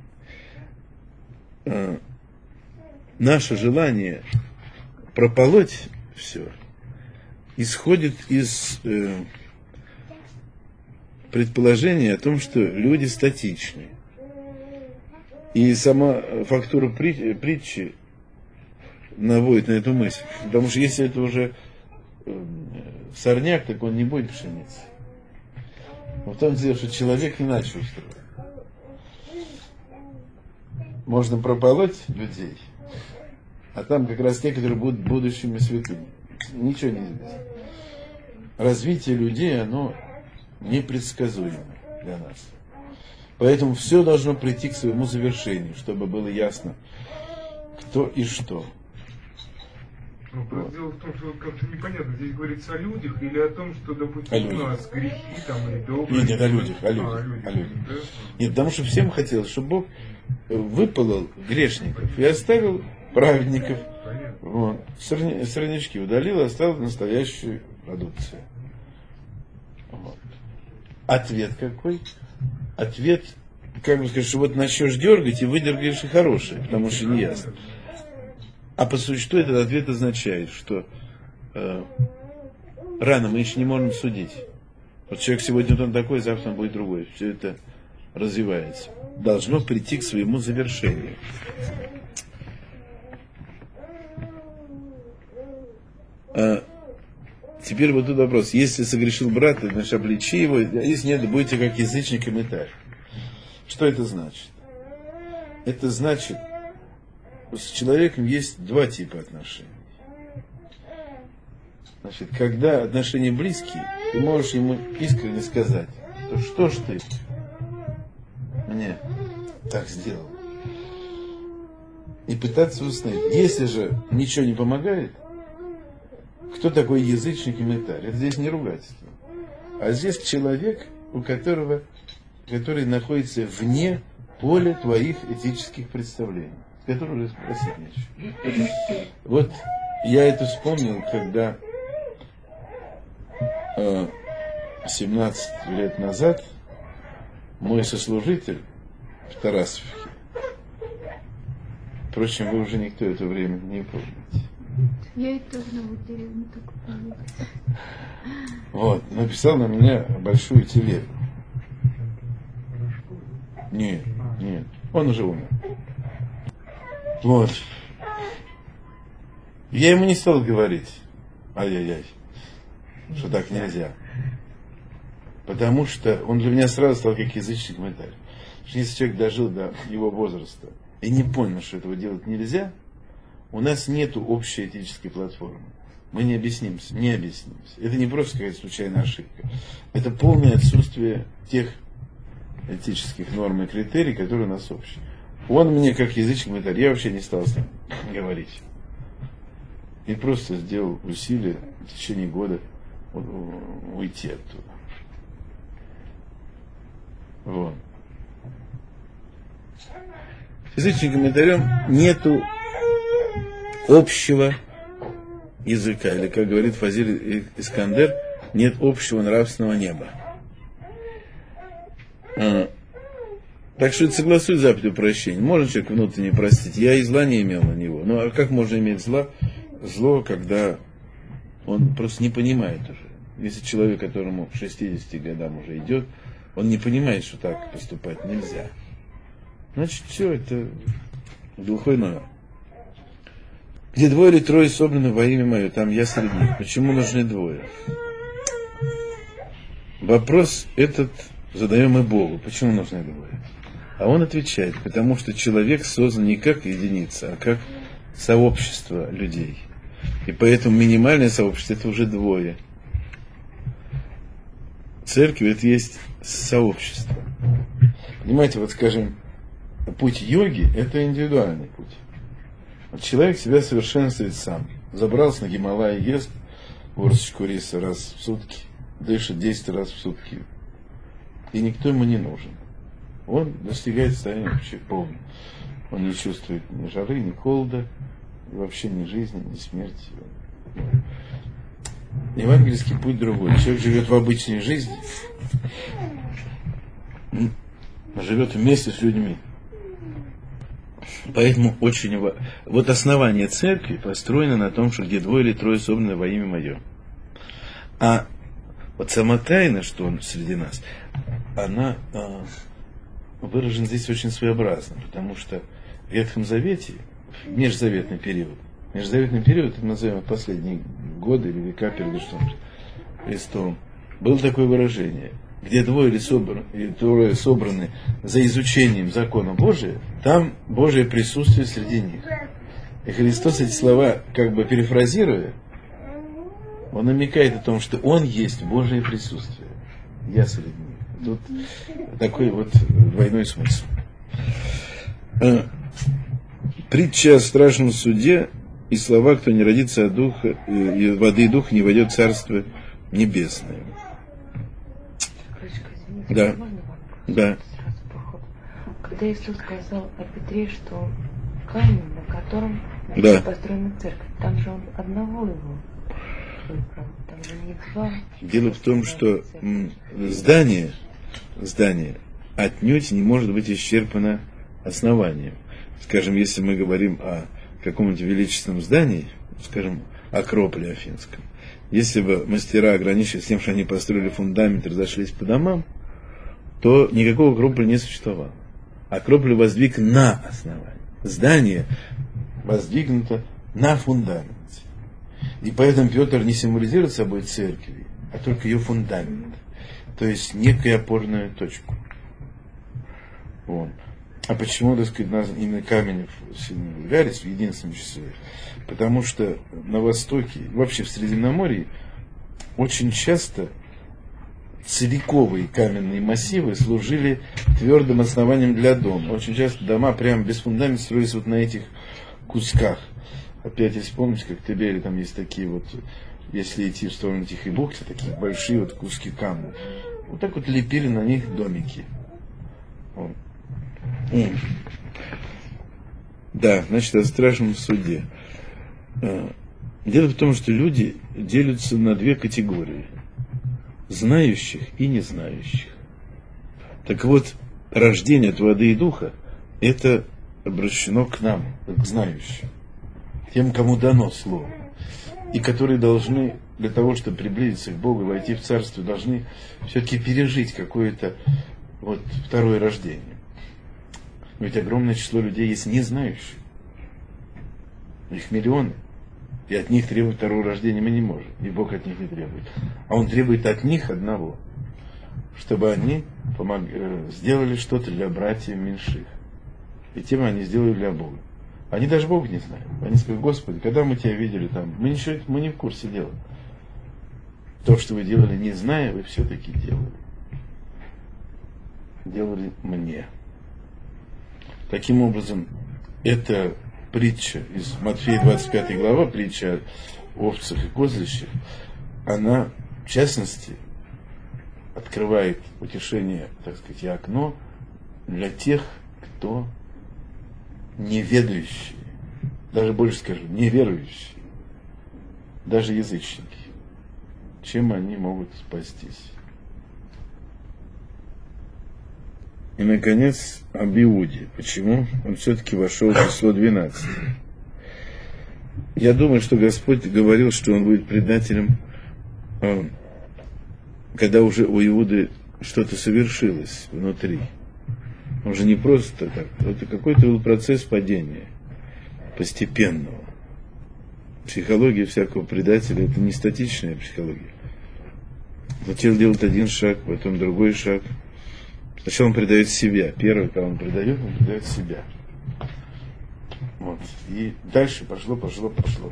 А, наше желание прополоть все исходит из э, предположения о том, что люди статичны. И сама фактура притчи наводит на эту мысль. Потому что если это уже сорняк, так он не будет пшеницы. Но в том деле, что человек иначе устроен. Можно прополоть людей, а там как раз те, которые будут будущими святыми. Ничего не известно. Развитие людей, оно непредсказуемо для нас. Поэтому все должно прийти к своему завершению, чтобы было ясно, кто и что. Ну, просто дело в том, что вот как-то непонятно, здесь говорится о людях или о том, что, допустим, у нас грехи там или добрые. Нет, нет, о людях, о людях, А, о людях, о людях. да? Нет, потому что всем хотелось, чтобы Бог выпалил грешников и оставил праведников. Понятно. Вот. Сорня- Сорнячки удалил, оставил настоящую продукцию. Вот. Ответ какой? Ответ, как бы сказать, что вот начнешь дергать и выдергаешь и хорошее, потому что не ясно. А по существу этот ответ означает, что э, рано мы еще не можем судить. Вот человек сегодня вот он такой, завтра он будет другой. Все это развивается. Должно прийти к своему завершению. А теперь вот тут вопрос. Если согрешил брат, значит обличи его, а если нет, будете как язычник и мытарь. Что это значит? Это значит, с человеком есть два типа отношений. Значит, когда отношения близкие, ты можешь ему искренне сказать, что что ж ты мне так сделал. И пытаться установить. Если же ничего не помогает, кто такой язычник и мытарь? Это здесь не ругательство. А здесь человек, у которого, который находится вне поля твоих этических представлений. Которую спросить нечего. Вот я это вспомнил, когда э, семнадцать лет назад мой сослужитель в Тарасовке, впрочем, вы уже никто это время не помните. Я и тоже на вот деревню только помню. Вот, написал на меня большую телегу. Нет, нет, он уже умер. Вот. Я ему не стал говорить, ай-яй-яй, что так нельзя. Потому что он для меня сразу стал как язычник мытарь. Если человек дожил до его возраста и не понял, что этого делать нельзя, у нас нет общей этической платформы. Мы не объяснимся, не объяснимся. Это не просто какая-то случайная ошибка. Это полное отсутствие тех этических норм и критерий, которые у нас общие. Он мне как язычник мытарь, я вообще не стал с ним говорить. И просто сделал усилие в течение года уйти оттуда. Вот. С язычником и мытарем нету общего языка. Или, как говорит Фазиль Искандер, нет общего нравственного неба. Так что это согласует заповедь прощения. Можно человек внутренне простить. Я и зла не имел на него. Ну а как можно иметь зла? Зло, когда он просто не понимает уже. Если человек, которому к шестидесяти годам уже идет, он не понимает, что так поступать нельзя. Значит, все, это глухой номер. Где двое или трое собраны во имя мое, там я среди них. Почему нужны двое? Вопрос этот задаем и Богу. Почему нужны двое? А он отвечает, потому что человек создан не как единица, а как сообщество людей. И поэтому минимальное сообщество это уже двое. Церковь это есть сообщество. Понимаете, вот скажем, путь йоги это индивидуальный путь. Вот человек себя совершенствует сам. Забрался на Гималай, ест горсточку риса раз в сутки, дышит десять раз в сутки. И никто ему не нужен. Он достигает состояния вообще полного. Он не чувствует ни жары, ни холода, и вообще ни жизни, ни смерти. Евангельский путь другой. Человек живет в обычной жизни, живет вместе с людьми. Поэтому очень... Вот основание церкви построено на том, что где двое или трое собраны во имя мое. А вот сама тайна, что он среди нас, она э, выражена здесь очень своеобразно, потому что в Ветхом Завете, в межзаветный период, межзаветный период, это назовем последние годы или века перед Иисусом Христом, было такое выражение, где двое или собраны, или трое собраны за изучением закона Божия, там Божие присутствие среди них. И Христос эти слова, как бы перефразируя, он намекает о том, что он есть Божие присутствие. Я среди них. Тут такой вот двойной смысл. Притча о страшном суде и слова, кто не родится от духа, и воды и духа, не войдет в Царство Небесное. Крышка, извините, Да. можно вопрос? Да. Сразу по ходу. Когда Иисус сказал о Петре, что он камень, на котором Да. построена церковь, там же он одного его выбрал, там же не два. Дело в том, что м, здание, здание отнюдь не может быть исчерпано основанием. Скажем, если мы говорим о каком-нибудь величественном здании, скажем, Акрополе Афинском, если бы мастера ограничились тем, что они построили фундамент и разошлись по домам, то никакого Акрополя не существовало. Акрополь воздвиг на основании. Здание воздвигнуто на фундаменте. И поэтому Петр не символизирует собой церкви, а только ее фундамент. То есть некую опорную точку. Вот. А почему, так сказать, нас именно Каменев сильно выдвигались в единственном числе? Потому что на Востоке, вообще в Средиземноморье, очень часто целиковые каменные массивы служили твердым основанием для дома. Очень часто дома прямо без фундамента строились вот на этих кусках. Опять, если помните, как в Тибере там есть такие вот, если идти в сторону Тихой бухты, такие большие вот куски камня. Вот так вот лепили на них домики. Вот. Да, значит, о страшном суде. Дело в том, что люди делятся на две категории. Знающих и незнающих. Так вот, рождение от воды и духа, это обращено к нам, к знающим. Тем, кому дано слово. И которые должны, для того, чтобы приблизиться к Богу и войти в Царство, должны все-таки пережить какое-то вот второе рождение. Но ведь огромное число людей есть не знающих. Их миллионы. И от них требовать второго рождения мы не можем. И Бог от них не требует. А Он требует от них одного. Чтобы они помог... сделали что-то для братьев меньших. И тем они сделали для Бога. Они даже Бога не знают. Они сказали: Господи, когда мы Тебя видели там, мы, ничего, мы не в курсе дела. То, что вы делали, не зная, вы все-таки делали. Делали мне. Таким образом, это притча из Матфея двадцать пятая глава, притча о овцах и козлищах, она, в частности, открывает утешение, так сказать, и окно для тех, кто неведающие, даже больше скажу, неверующие, даже язычники. Чем они могут спастись? И, наконец, об Иуде. Почему он все-таки вошел в число двенадцать? Я думаю, что Господь говорил, что он будет предателем, когда уже у Иуды что-то совершилось внутри. Он же не просто так. Это какой-то был процесс падения постепенного. Психология всякого предателя — это не статичная психология. Сначала делает один шаг, потом другой шаг. Сначала он предает себя. Первый, кого он предает, он предает себя. Вот. И дальше пошло, пошло, пошло.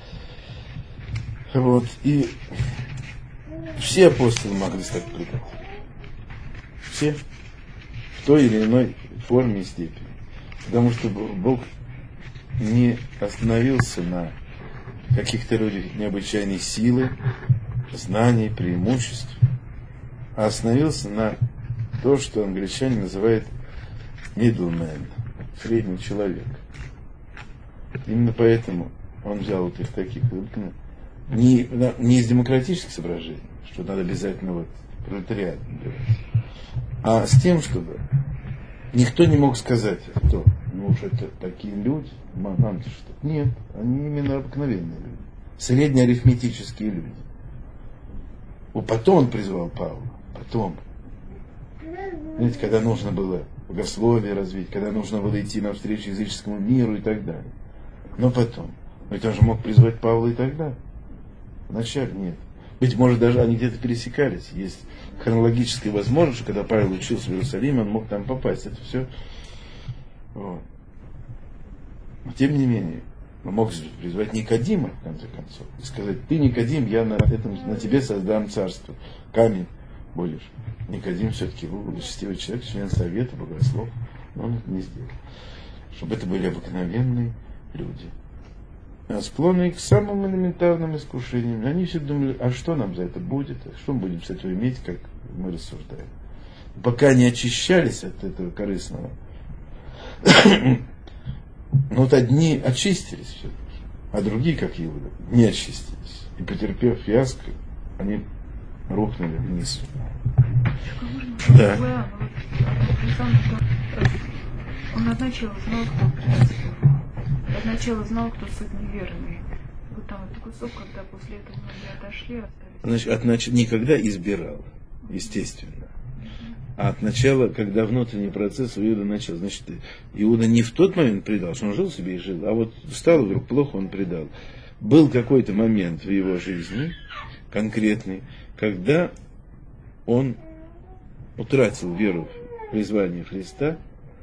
Вот. И все апостолы могли стать предателями. Все. В той или иной форме и степени. Потому что Бог не остановился на каких-то людях необычайной силы, знаний, преимуществ, а остановился на то, что англичане называют middleman, средний человек. Именно поэтому он взял вот их таких вот, не, не из демократических соображений, что надо обязательно вот пролетариат набирать, а с тем, чтобы никто не мог сказать, кто, ну уж это такие люди, нам-то что. Нет, они именно обыкновенные люди, среднеарифметические люди. Вот потом он призвал Павла, потом. Знаете, когда нужно было богословие развить, когда нужно было идти навстречу языческому миру и так далее. Но потом. Но ведь он же мог призвать Павла и тогда. Вначале нет. Быть может, даже они где-то пересекались. Есть хронологическая возможность, что когда Павел учился в Иерусалиме, он мог там попасть. Это все. Вот. Но тем не менее, он мог призвать Никодима, в конце концов, и сказать: ты, Никодим, я на, этом, на тебе создам царство. Камень будешь. Никодим все-таки был благочестивый человек, член совета, богослов. Но он это не сделал. Чтобы это были обыкновенные люди. а склонны к самым элементарным искушениям. Они все думали, а что нам за это будет, а что мы будем с этого иметь, как мы рассуждаем. Пока не очищались от этого корыстного. Но вот одни очистились все-таки, а другие, как Иуда, не очистились. И потерпев фиаско, они рухнули вниз. Да. Он от начала знал, кто приносит его. От начала знал, кто суд неверный. Вот там вот кусок, когда после этого многие отошли, остались. Значит, от нач... никогда избирал, естественно. А от начала, когда внутренний процесс у Иуда начал, значит, Иуда не в тот момент предал, что он жил себе и жил, а вот стало вдруг плохо, он предал. Был какой-то момент в его жизни, конкретный, когда он утратил веру в призвание Христа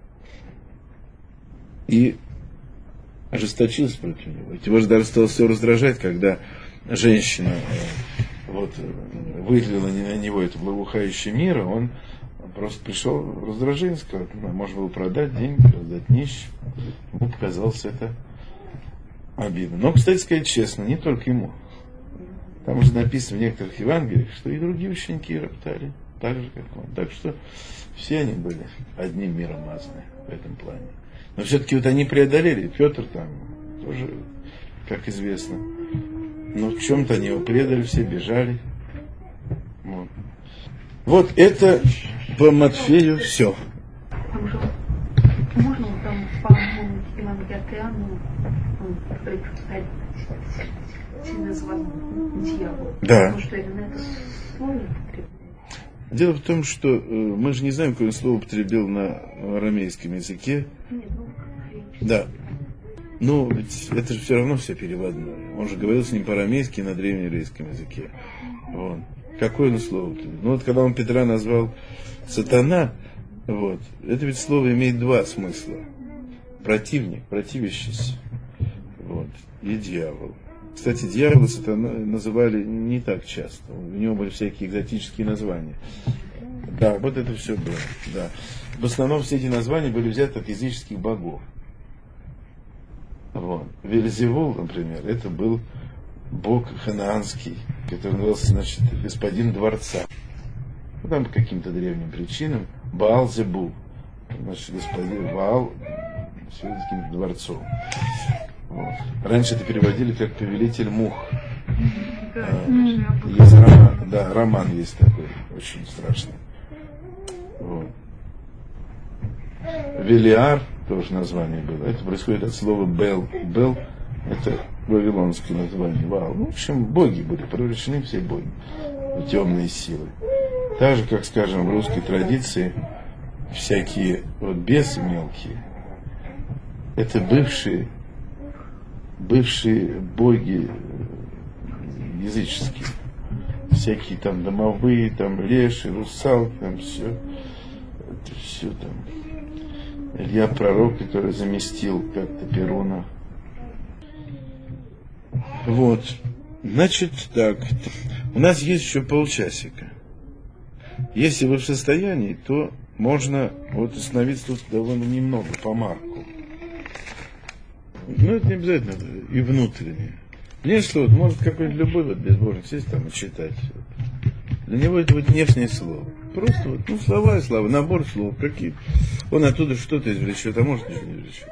и ожесточился против него. Его же даже стало все раздражать, когда женщина вот, вылила на него это благоухающее мира, он просто пришел в раздражение, сказал, можно было продать деньги, продать нищим. Ему показалось это обидно. Но, кстати сказать честно, не только ему. Там уже написано в некоторых Евангелиях, что и другие ученики роптали, так же, как он. Так что все они были одним миром мазаны в этом плане. Но все-таки вот они преодолели. Петр там тоже, как известно. Но в чем-то они его предали, все бежали. Вот, вот это по Матфею все. Можно там по-моему Евангелие от Иоанна название дьявол? Да. Потому что именно это слово. Дело в том, что э, мы же не знаем, какое слово употребил на арамейском языке. Нет, ну, да. Но ведь это же все равно все переводное. Он же говорил с ним по-арамейски на древнееврейском языке. Вот. Какое он слово употребил? Ну вот когда он Петра назвал сатана, вот, это ведь слово имеет два смысла. Противник, противящийся. Вот. И дьявол. Кстати, дьявола сатана называли не так часто. У него были всякие экзотические названия. Да, вот это все было. Да. В основном все эти названия были взяты от языческих богов. Вот. Вельзевул, например, это был бог ханаанский, который назывался, значит, господин дворца. Ну, там по каким-то древним причинам. Баал-Зебул. Значит, господин Ваал с каким-то дворцом. Вот. Раньше это переводили как повелитель мух. Да, а, есть роман, да, роман есть такой, очень страшный. Вот. Велиар тоже название было. Это происходит от слова Бел. Бел это вавилонское название. Вау. Ну, в общем, боги были превращены, все боги в темные силы. Так же, как, скажем, в русской традиции всякие вот бесы мелкие, это бывшие бывшие боги языческие. Всякие там домовые, там леши, русалки, там все. Это все там. Илья пророк, который заместил как-то Перуна. Вот. Значит так. У нас есть еще полчасика. Если вы в состоянии, то можно вот остановиться тут довольно немного по марку. Ну, это не обязательно, и внутреннее. Внешне, вот, может какой-нибудь любой вот безбожник сесть там и читать. Для него это вот внешнее слово. Просто вот, ну, слова и слова, набор слов какие-то. Он оттуда что-то извлечет, а может ничего не извлечет.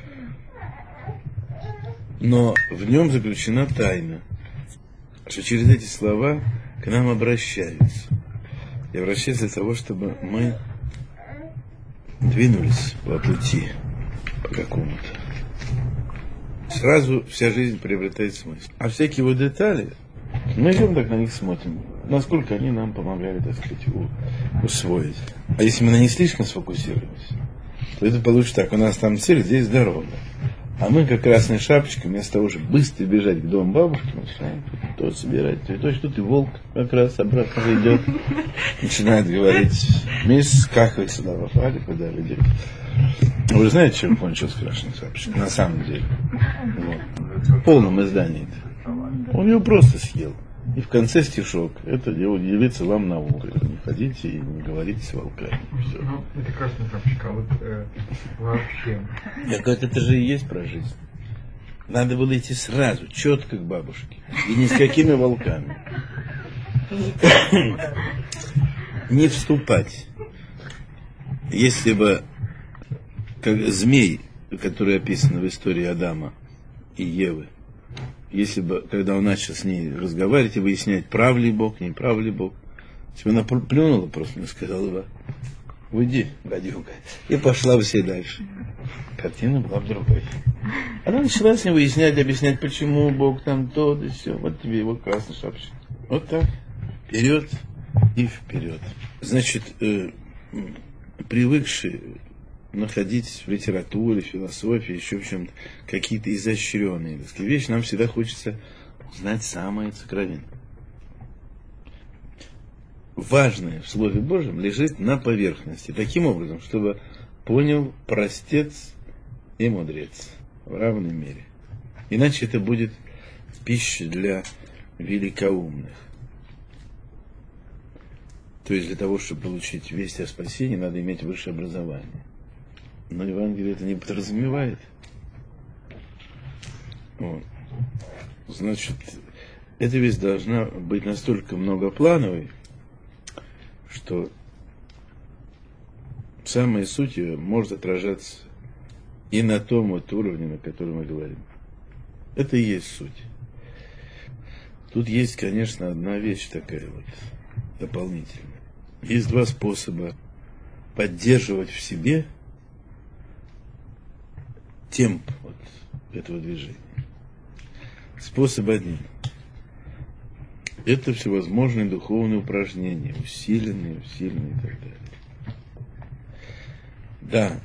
Но в нем заключена тайна, что через эти слова к нам обращаются. И обращаются для того, чтобы мы двинулись по пути, по какому-то. Сразу вся жизнь приобретает смысл. А всякие вот детали, мы идем так на них смотрим, насколько они нам помогали, так сказать, усвоить. А если мы на них слишком сфокусируемся, то это получится так, у нас там цель, здесь дорога. А мы, как красная шапочка, вместо того, чтобы быстро бежать к дому бабушки, начинаем то собирать цветочки. Тут и волк как раз обратно идет, начинает говорить: мисс, как вы сюда попали, куда вы идете? Вы знаете, чем кончилась красная шапочка? На самом деле. Вот. В полном издании-то. Он его просто съел. И в конце стишок: это явится вам на ухо. Не ходите и не говорите с волками. Все. Ну, это красная шапочка, а вот э, вообще. Так вот это же и есть про жизнь. Надо было идти сразу, четко к бабушке. И ни с какими волками. Не вступать. Если бы, как змей, который описан в истории Адама и Евы, если бы, когда он начал с ней разговаривать и выяснять, прав ли Бог, не прав ли Бог, если бы она плюнула просто и сказала бы: уйди, гадюка, и пошла бы все дальше. Картина была бы другой. Она начала с ним выяснять, объяснять, почему Бог там то, да все. Вот тебе его красный шапочек. Вот так. Вперед и вперед. Значит, э, привыкшие находить в литературе, философии, еще в чем-то какие-то изощренные, так сказать, вещи, нам всегда хочется знать самое сокровенное. Важное в Слове Божьем лежит на поверхности, таким образом, чтобы понял простец и мудрец в равной мере. Иначе это будет пища для великоумных. То есть для того, чтобы получить весть о спасении, надо иметь высшее образование. Но Евангелие это не подразумевает. Вот. Значит, эта весть должна быть настолько многоплановой, что самая суть ее может отражаться и на том вот уровне, на котором мы говорим. Это и есть суть. Тут есть, конечно, одна вещь такая вот дополнительная. Есть два способа поддерживать в себе темп вот этого движения. Способ один. Это всевозможные духовные упражнения, усиленные, усиленные и так далее. Да.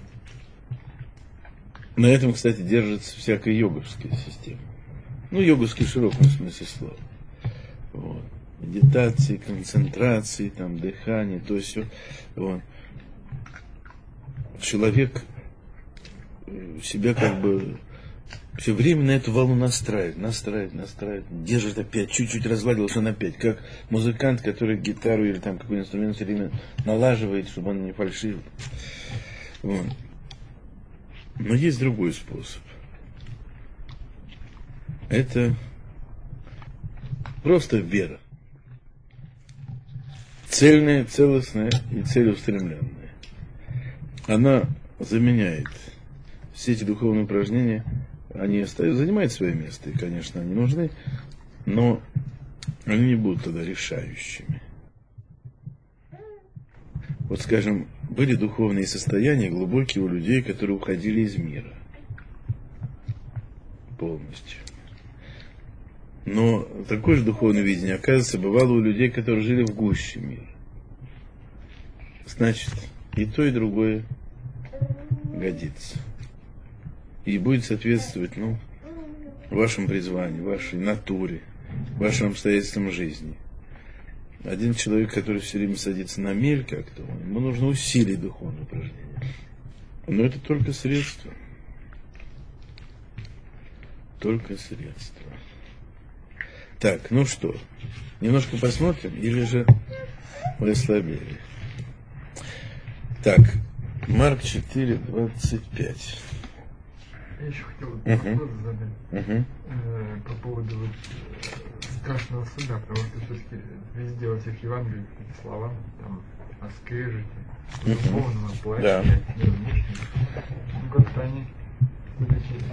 На этом, кстати, держится всякая йоговская система. Ну, йоговский в широком смысле слова. Вот. Медитации, концентрации, там, дыхание, то есть все. Вот. Человек себя как бы все время на эту волну настраивает, настраивает, настраивает, держит опять, чуть-чуть разладился он опять, как музыкант, который гитару или там какой инструмент все время налаживает, чтобы он не фальшивил. Вот. Но есть другой способ. Это просто вера. Цельная, целостная и целеустремленная. Она заменяет все эти духовные упражнения. Они остаются, занимают свое место, и, конечно, они нужны, но они не будут тогда решающими. Вот, скажем, были духовные состояния глубокие у людей, которые уходили из мира полностью. Но такое же духовное видение, оказывается, бывало у людей, которые жили в гуще мира. Значит, и то, и другое годится. И будет соответствовать, ну, вашему призванию, вашей натуре, вашим обстоятельствам жизни. Один человек, который все время садится на мель как-то, ему нужно усилить духовное упражнение. Но это только средство. Только средство. Так, ну что, немножко посмотрим, или же вы ослабели? Так, Марк четыре, двадцать пять. Я еще хотел вот Uh-huh. вопрос задать Uh-huh. э, по поводу вот, э, страшного суда, потому что все-таки везде во всех Евангелиях эти слова, там, о скрежете, Uh-huh. духовном плаче, Да. мира внешнем. Ну, как-то они выдачи,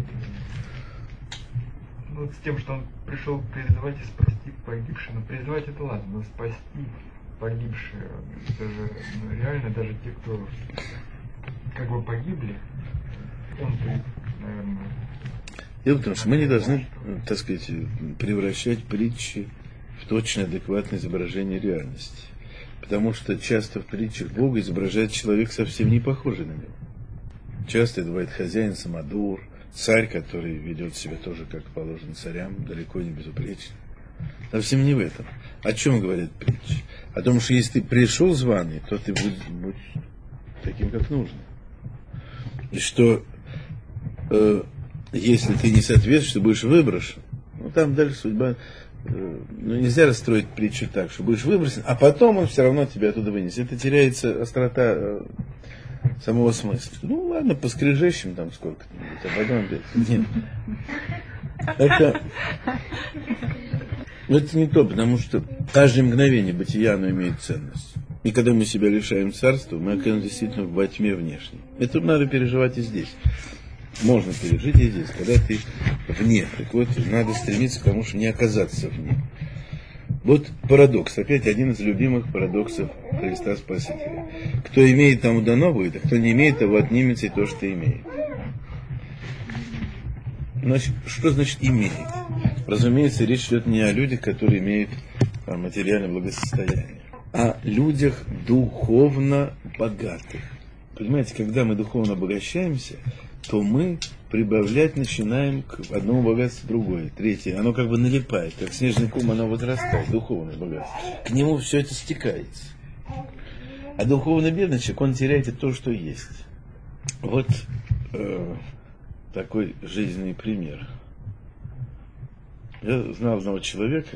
ну, вот с тем, что он пришел призывать и спасти погибших, но призывать это ладно, но спасти погибшие, это же ну, реально даже те, кто как бы погибли, он, наверное... Дело в том, что мы не должны, так сказать, превращать притчи в точно адекватное изображение реальности. Потому что часто в притчах Бога изображает человек совсем не похожий на него. Часто это бывает хозяин-самодур, царь, который ведет себя тоже как положено царям, далеко не безупречно. Совсем не в этом. О чем говорит притча? О том, что если ты пришел званый, то ты будешь, будешь таким, как нужно. И что э, если ты не соответствуешь, ты будешь выброшен. Ну, там дальше судьба... Э, ну, нельзя расстроить притчу так, что будешь выброшен, а потом он все равно тебя оттуда вынесет. Это теряется острота э, самого смысла. Ну ладно, поскрежещем там сколько-нибудь, а потом опять. Нет. Это, это не то, потому что каждое мгновение бытия, оно имеет ценность. И когда мы себя лишаем царства, мы оказываемся действительно во тьме внешней. Это надо переживать и здесь. Можно пережить и здесь, когда ты вне. Так вот, надо стремиться к тому, чтобы не оказаться вне. Вот парадокс, опять один из любимых парадоксов Христа Спасителя. Кто имеет, тому дано будет, а кто не имеет, того отнимется и то, что имеет. Значит, что значит имеет? Разумеется, речь идет не о людях, которые имеют там, материальное благосостояние, а о людях духовно богатых. Понимаете, когда мы духовно обогащаемся, то мы прибавлять начинаем к одному богатству другое, третье. Оно как бы налипает, как снежный ком, оно возрастает, духовное богатство. К нему все это стекается. А духовно бедный человек, он теряет и то, что есть. Вот э, такой жизненный пример. Я знал одного человека,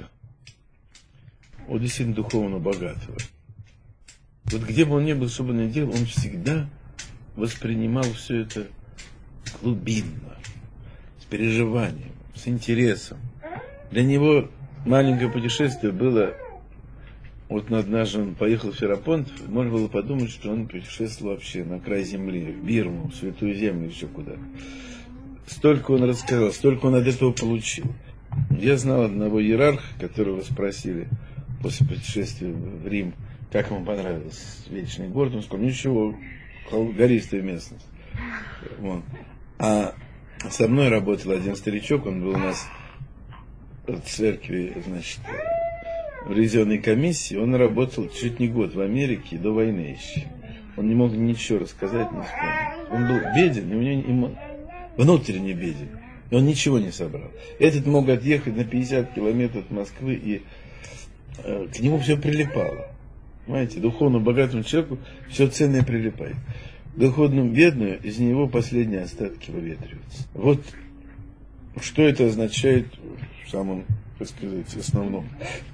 вот действительно духовно богатого. Вот где бы он ни был, что бы он ни делал, он всегда воспринимал все это глубинно, с переживанием, с интересом. Для него маленькое путешествие было, вот однажды он поехал в Ферапонт, можно было подумать, что он путешествовал вообще на край земли, в Бирму, в Святую Землю, еще куда. Столько он рассказал, столько он от этого получил. Я знал одного иерарха, которого спросили после путешествия в Рим, как ему понравилось Вечный город, он сказал, ничего, гористая местность. Вот. А со мной работал один старичок, он был у нас в церкви, значит, в ревизионной комиссии, он работал чуть не год в Америке, до войны еще. Он не мог ничего рассказать, не вспомнить. Он был беден, и у него ему, внутренне беден, и он ничего не собрал. Этот мог отъехать на пятьдесят километров от Москвы, и э, к нему все прилипало. Понимаете, духовно богатому человеку все ценное прилипает. Духовно бедную, из него последние остатки выветриваются. Вот что это означает в самом, так сказать, основном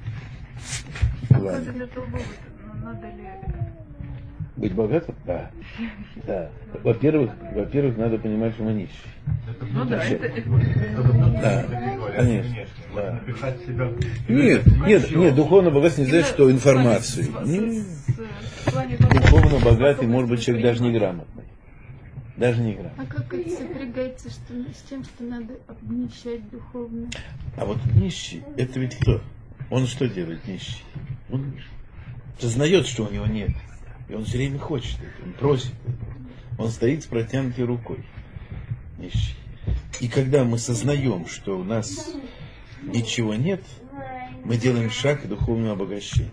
плане. Для того, надо ли... Быть богатым? Да. Да. Во-первых, во-первых, надо понимать, что мы нищие. Ну да, это... Да, конечно. Да. Нет, нет, нет, духовно богатый не значит, что информацию. Нет. Духовно богатый, может быть, человек даже неграмотный. Даже неграмотный. А как это сопрягается что, с тем, что надо обнищать духовно? А вот нищий, это ведь кто? Он что делает, нищий? Он сознает, что у него нет. И он все время хочет это, он просит это. Он стоит с протянутой рукой. Нищий. И когда мы сознаем, что у нас ничего нет, мы делаем шаг к духовному обогащению.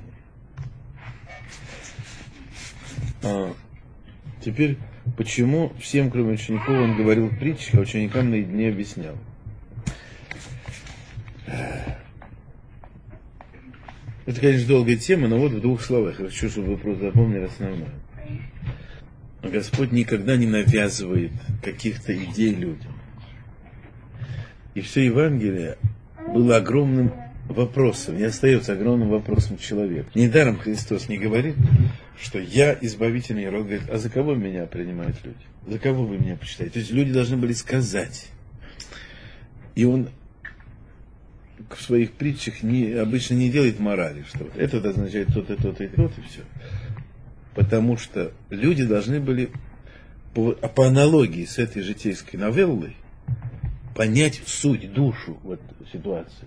А теперь, почему всем, кроме учеников, он говорил в притчах, а ученикам наедине объяснял? Это, конечно, долгая тема, но вот в двух словах. Я хочу, чтобы вы просто запомнили основное. Господь никогда не навязывает каких-то идей людям. И все Евангелие было огромным вопросом, и остается огромным вопросом человека. Недаром Христос не говорит, что я избавительный род, говорит, а за кого меня принимают люди? За кого вы меня почитаете? То есть люди должны были сказать. И он в своих притчах не, обычно не делает морали, что это означает то-то, то-то и то-то, и все. Потому что люди должны были по, по аналогии с этой житейской новеллой понять суть, душу вот ситуации.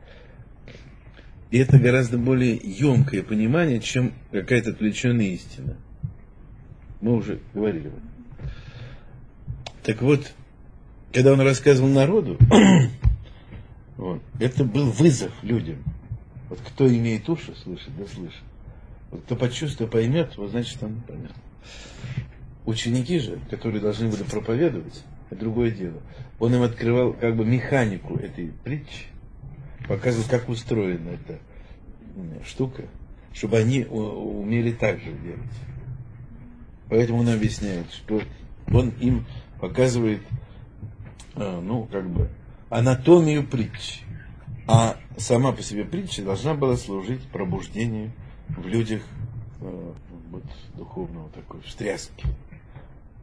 И это гораздо более емкое понимание, чем какая-то отвлеченная истина. Мы уже говорили об этом. Так вот, когда он рассказывал народу, вот, это был вызов людям. Вот кто имеет уши, слышит, да слышит. Вот кто почувствует, поймет, вот значит он поймет. Ученики же, которые должны были проповедовать, это другое дело. Он им открывал как бы механику этой притчи, показывал, как устроена эта штука, чтобы они умели так же делать. Поэтому он объясняет, что он им показывает, ну, как бы, анатомию притчи. А сама по себе притча должна была служить пробуждению в людях вот, духовного такой встряски.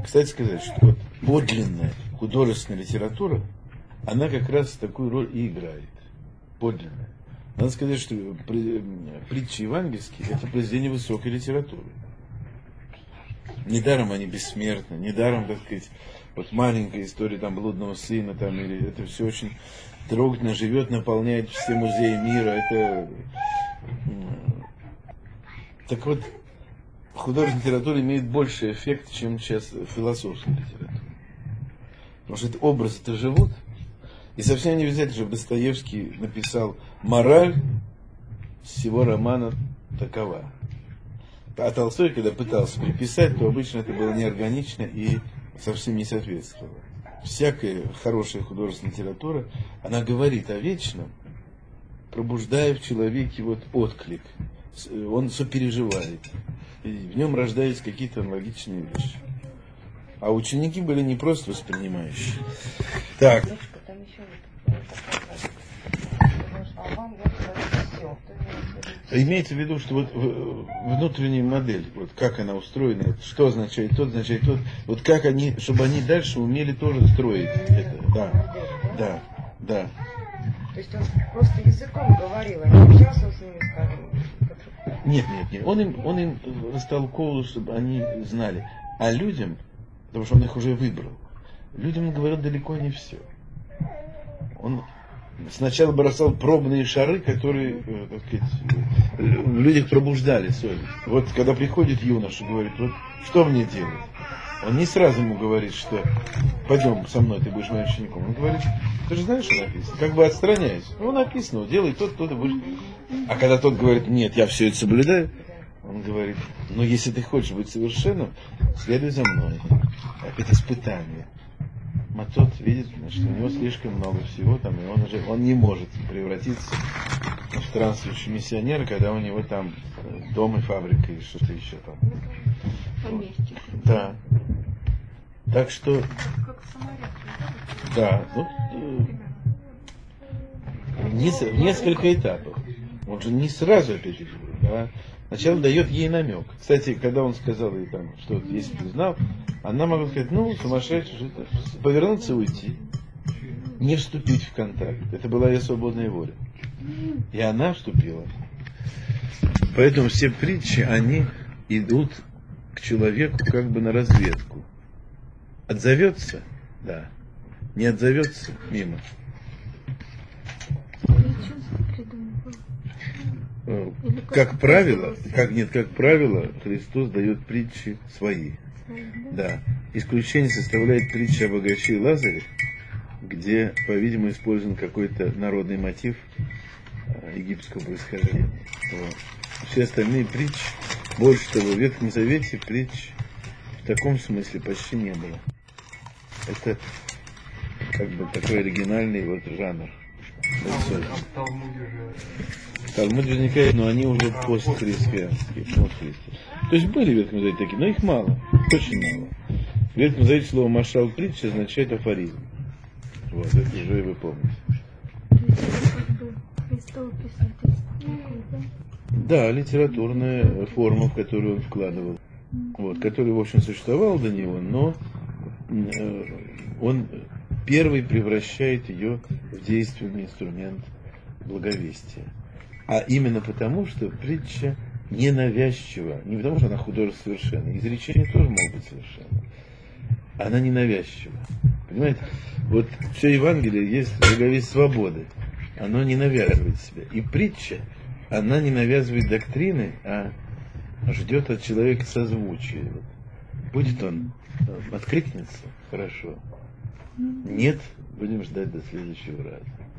Кстати сказать, что вот подлинная художественная литература, она как раз такую роль и играет. Подлинная. Надо сказать, что притчи евангельские – это произведение высокой литературы. Недаром они бессмертны, недаром, так сказать, вот маленькая история там блудного сына, там, или это все очень трогательно живет, наполняет все музеи мира. Это... Так вот, художественная литература имеет больший эффект, чем сейчас философская литература. Потому что это образы-то живут. И совсем не обязательно, что Достоевский написал мораль всего романа такова. А Толстой, когда пытался приписать, то обычно это было неорганично и совсем не соответствовало. Всякая хорошая художественная литература, она говорит о вечном, пробуждая в человеке вот отклик. Он сопереживает. И в нем рождаются какие-то аналогичные вещи. А ученики были не просто воспринимающие. Так. Имеется в виду, что вот внутренняя модель, вот как она устроена, что означает то, означает то, вот как они, чтобы они дальше умели тоже строить это. Да, да, да. То есть он просто языком говорил, а не общался с ними, скажем. Нет, нет, нет. Он им, он им растолковывал, чтобы они знали. А людям, потому что он их уже выбрал, людям он говорил далеко не все. Он сначала бросал пробные шары, которые, так сказать, в людях пробуждали совесть. Вот когда приходит юноша и говорит, вот что мне делать? Он не сразу ему говорит, что пойдем со мной, ты будешь моим учеником. Он говорит, ты же знаешь, что написано? Как бы отстраняясь. Ну, написано, делай тот, то ты будешь. А когда тот говорит, нет, я все это соблюдаю, он говорит, ну, если ты хочешь быть совершенным, следуй за мной. Это испытание. А тот видит, что у него слишком много всего, там, и он уже он не может превратиться в странствующего миссионера, когда у него там дом и фабрика и что-то еще там. Вот. Да. Так что... Да. Ну, не, в несколько этапов. Он же не сразу опять же, да. Сначала дает ей намек. Кстати, когда он сказал ей там, что если ты знал, она могла сказать, ну, сумасшедший, повернуться и уйти. Не вступить в контакт. Это была ее свободная воля. И она вступила. Поэтому все притчи, они идут к человеку как бы на разведку. Отзовется? Да. Не отзовется? Мимо. Как правило, как нет, как правило, Христос дает притчи свои. Да. Исключение составляет притча о богаче и Лазаре, где, по-видимому, использован какой-то народный мотив египетского происхождения. Вот. Все остальные притчи, больше того, в Ветхом Завете притч в таком смысле почти не было. Это как бы такой оригинальный вот жанр. А в Талмуде же... Талмуд возникает, но они уже постхристианские. То есть были в Ветхом Завете такие, но их мало, очень мало. В Ветхом Завете слово «машал» притча означает афоризм. Вот, это уже вы помните. Да, литературная форма, в которую он вкладывал. Вот, которая, в общем, существовала до него, но э, он первый превращает ее в действенный инструмент благовестия. А именно потому, что притча ненавязчива. Не потому, что она художественно совершенна. Изречения тоже могут быть совершенны. Она ненавязчива. Понимаете? Вот все Евангелие есть благовесть свободы. Оно не навязывает себя. И притча, она не навязывает доктрины, а ждет от человека созвучия. Вот. Будет он, откликнется, хорошо. Нет, будем ждать до следующего раза.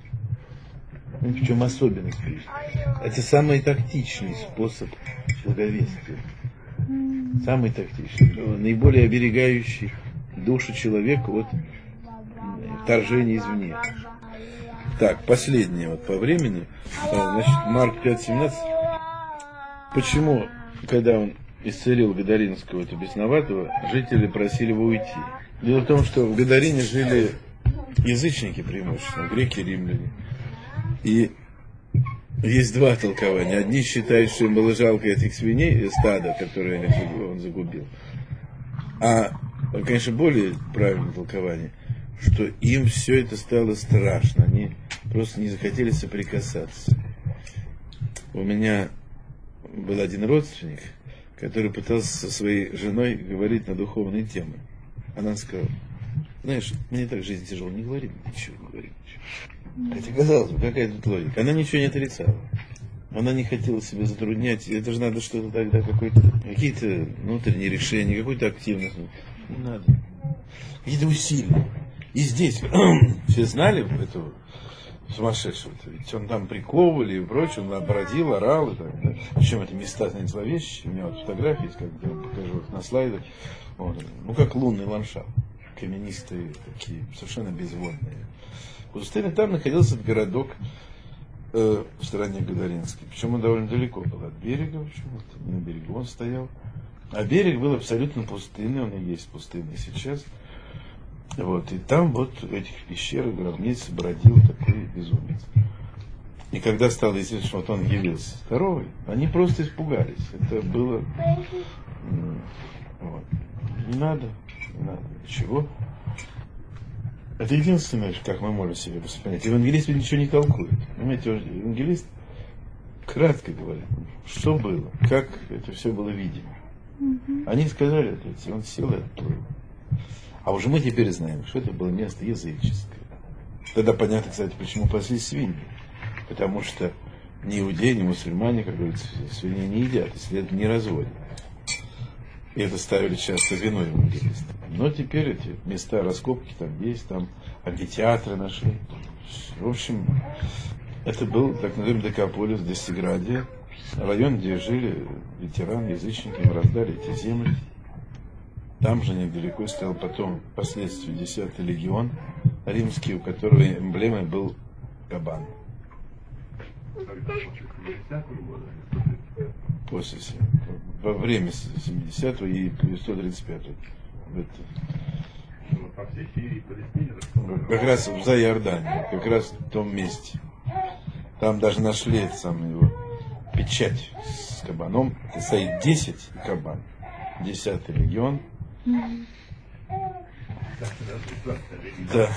В чем особенность притчи? Это самый тактичный способ благовестия. Самый тактичный, наиболее оберегающий душу человека от вторжения извне. Так, последнее вот по времени. Значит, Марк пять семнадцать. Почему, когда он исцелил Гадаринского, этого бесноватого, жители просили его уйти? Дело в том, что в Гадарине жили язычники преимущественно, греки и римляне. И есть два толкования. Одни считают, что им было жалко этих свиней, стада, которые он загубил. А конечно, более правильное толкование, что им все это стало страшно, они просто не захотели соприкасаться. У меня был один родственник, который пытался со своей женой говорить на духовные темы. Она сказала: знаешь, мне так жизнь тяжело, не говори ничего, не говори ничего. Хотя, казалось бы, какая тут логика. Она ничего не отрицала. Она не хотела себя затруднять. Это же надо что-то тогда, какой-то, какие-то внутренние решения, какую-то активность. Не надо. Какие-то усилия. И здесь все знали этого сумасшедшего. Ведь он там приковывали и прочее, он бродил, орал. И так, да. Причем это места, знаете, зловещие. У меня вот фотографии есть, как я покажу их на слайдах. Вот. Ну, как лунный ландшафт. Каменистые такие, совершенно безводные. Пустыня. Там находился этот городок э, в стороне Гадаринской. Причем он довольно далеко был от берега, почему-то. Не на берегу он стоял. А берег был абсолютно пустынный, он и есть пустынный сейчас. Вот. И там вот в этих пещерах, гробниц бродил такой безумец. И когда стало известно, что вот он явился второй, они просто испугались. Это было... Вот. Не надо, не надо. Чего? Это единственное, как мы можем себе понять. Евангелист ведь ничего не толкует. Понимаете, евангелист кратко говорит, что было, как это все было видимо. Они сказали, он сел и отплыл. А уже мы теперь знаем, что это было место языческое. Тогда понятно, кстати, почему пасли свиньи. Потому что ни иудеи, ни мусульмане, как говорится, свиней не едят, если это не разводят. И это ставили часто виной евангелистам. Но теперь эти места раскопки там есть, там амфитеатры нашли. В общем, это был так называемый Декаполис, Десиградия, район, где жили ветераны, язычники, им раздали эти земли. Там же недалеко стоял потом, впоследствии, десятый легион римский, у которого эмблемой был кабан. После, во время семидесятого и сто тридцать пятого. Как раз за Иорданией, как раз в том месте. Там даже нашли это самое его печать с кабаном. Это стоит десять кабан. Десятый легион. Да.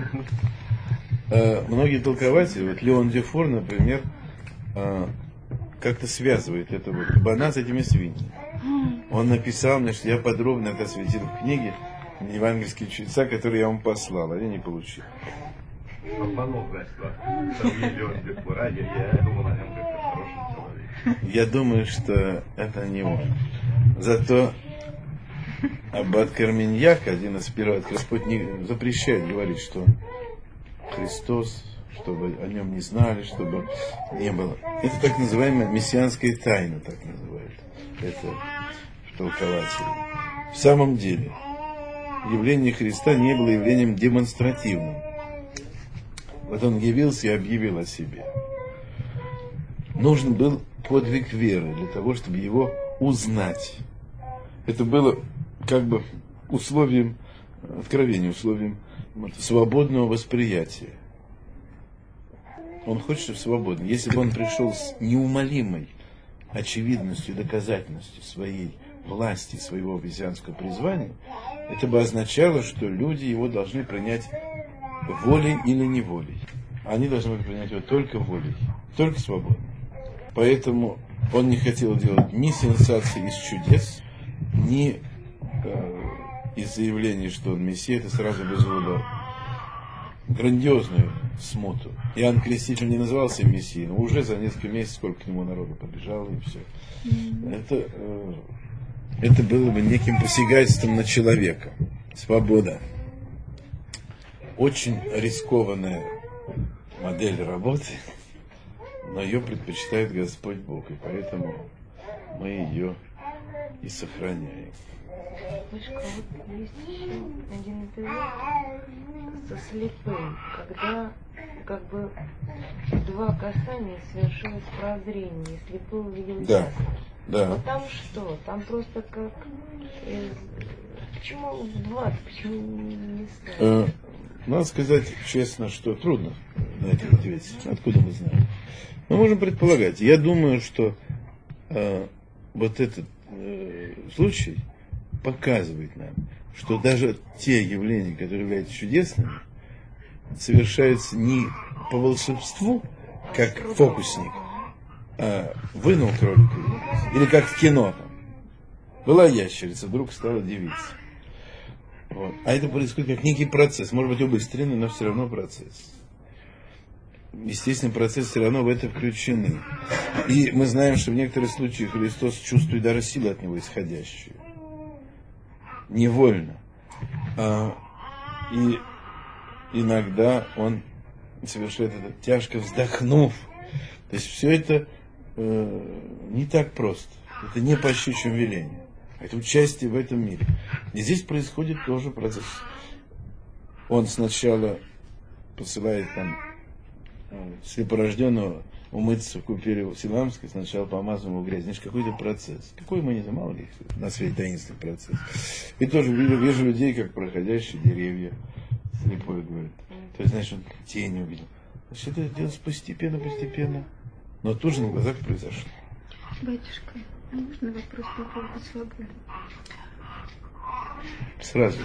А, многие толкователи, вот Леон Дюфор, например, а, как-то связывает это вот кабана с этими свиньями. Он написал мне, что я подробно это осветил в книге «Евангельские чудеса», которые я вам послал, а я не получил. Я думаю, что это не он. Зато аббат Карменьяк, один из первых, Господь не запрещает говорить, что Христос, чтобы о нем не знали, чтобы не было. Это так называемая мессианская тайна, так называют. Это толкователи. В самом деле, явление Христа не было явлением демонстративным. Вот он явился и объявил о себе. Нужен был подвиг веры для того, чтобы его узнать. Это было как бы условием откровения, условием свободного восприятия. Он хочет, чтобы свободно. Если бы он пришел с неумолимой очевидностью и доказательностью своей власти, своего мессианского призвания, это бы означало, что люди его должны принять волей или неволей. Они должны были принять его только волей, только свободно. Поэтому он не хотел делать ни сенсации из чудес, ни э, из заявления, что он мессия. Это сразу вызвало грандиозную смуту. Иоанн Креститель не назывался мессией, но уже за несколько месяцев сколько к нему народу побежало, и все. Это, э, это было бы неким посягательством на человека. Свобода. Очень рискованная модель работы, но ее предпочитает Господь Бог, и поэтому мы ее и сохраняем. Мышка, вот есть еще один эпизод со слепым, когда как бы два касания совершилось прозрение, и слепой увидел Да, ясно. да. Но там что? Там просто как... Э, почему два? Почему не знаю? Надо сказать честно, что трудно на это ответить. Откуда мы знаем? Мы можем предполагать. Я думаю, что э, вот этот э, случай показывает нам, что даже те явления, которые являются чудесными, совершаются не по волшебству, как фокусник, а вынул кролика, или как в кино. Там. Была ящерица, вдруг стала девицей. Вот. А это происходит как некий процесс, может быть убыстренный, но все равно процесс. Естественно, процесс все равно в это включены. И мы знаем, что в некоторых случаях Христос чувствует даже силу от него исходящую. Невольно. А, и иногда он совершает это, тяжко вздохнув. То есть все это э, не так просто. Это не по щучьему велению. Это участие в этом мире. И здесь происходит тоже процесс. Он сначала посылает там слепорожденного умыться в купеле Силамской, сначала помазываем его грязь. Значит, какой-то процесс. Какой мы не знали, мало ли на свете таинственный процесс. И тоже вижу, вижу людей, как проходящие деревья. Слепой говорит. То есть, значит, он тень увидел. Значит, это делается постепенно, постепенно. Но тут же на глазах произошло. Батюшка, а можно вопрос по поводу свободы? Сразу.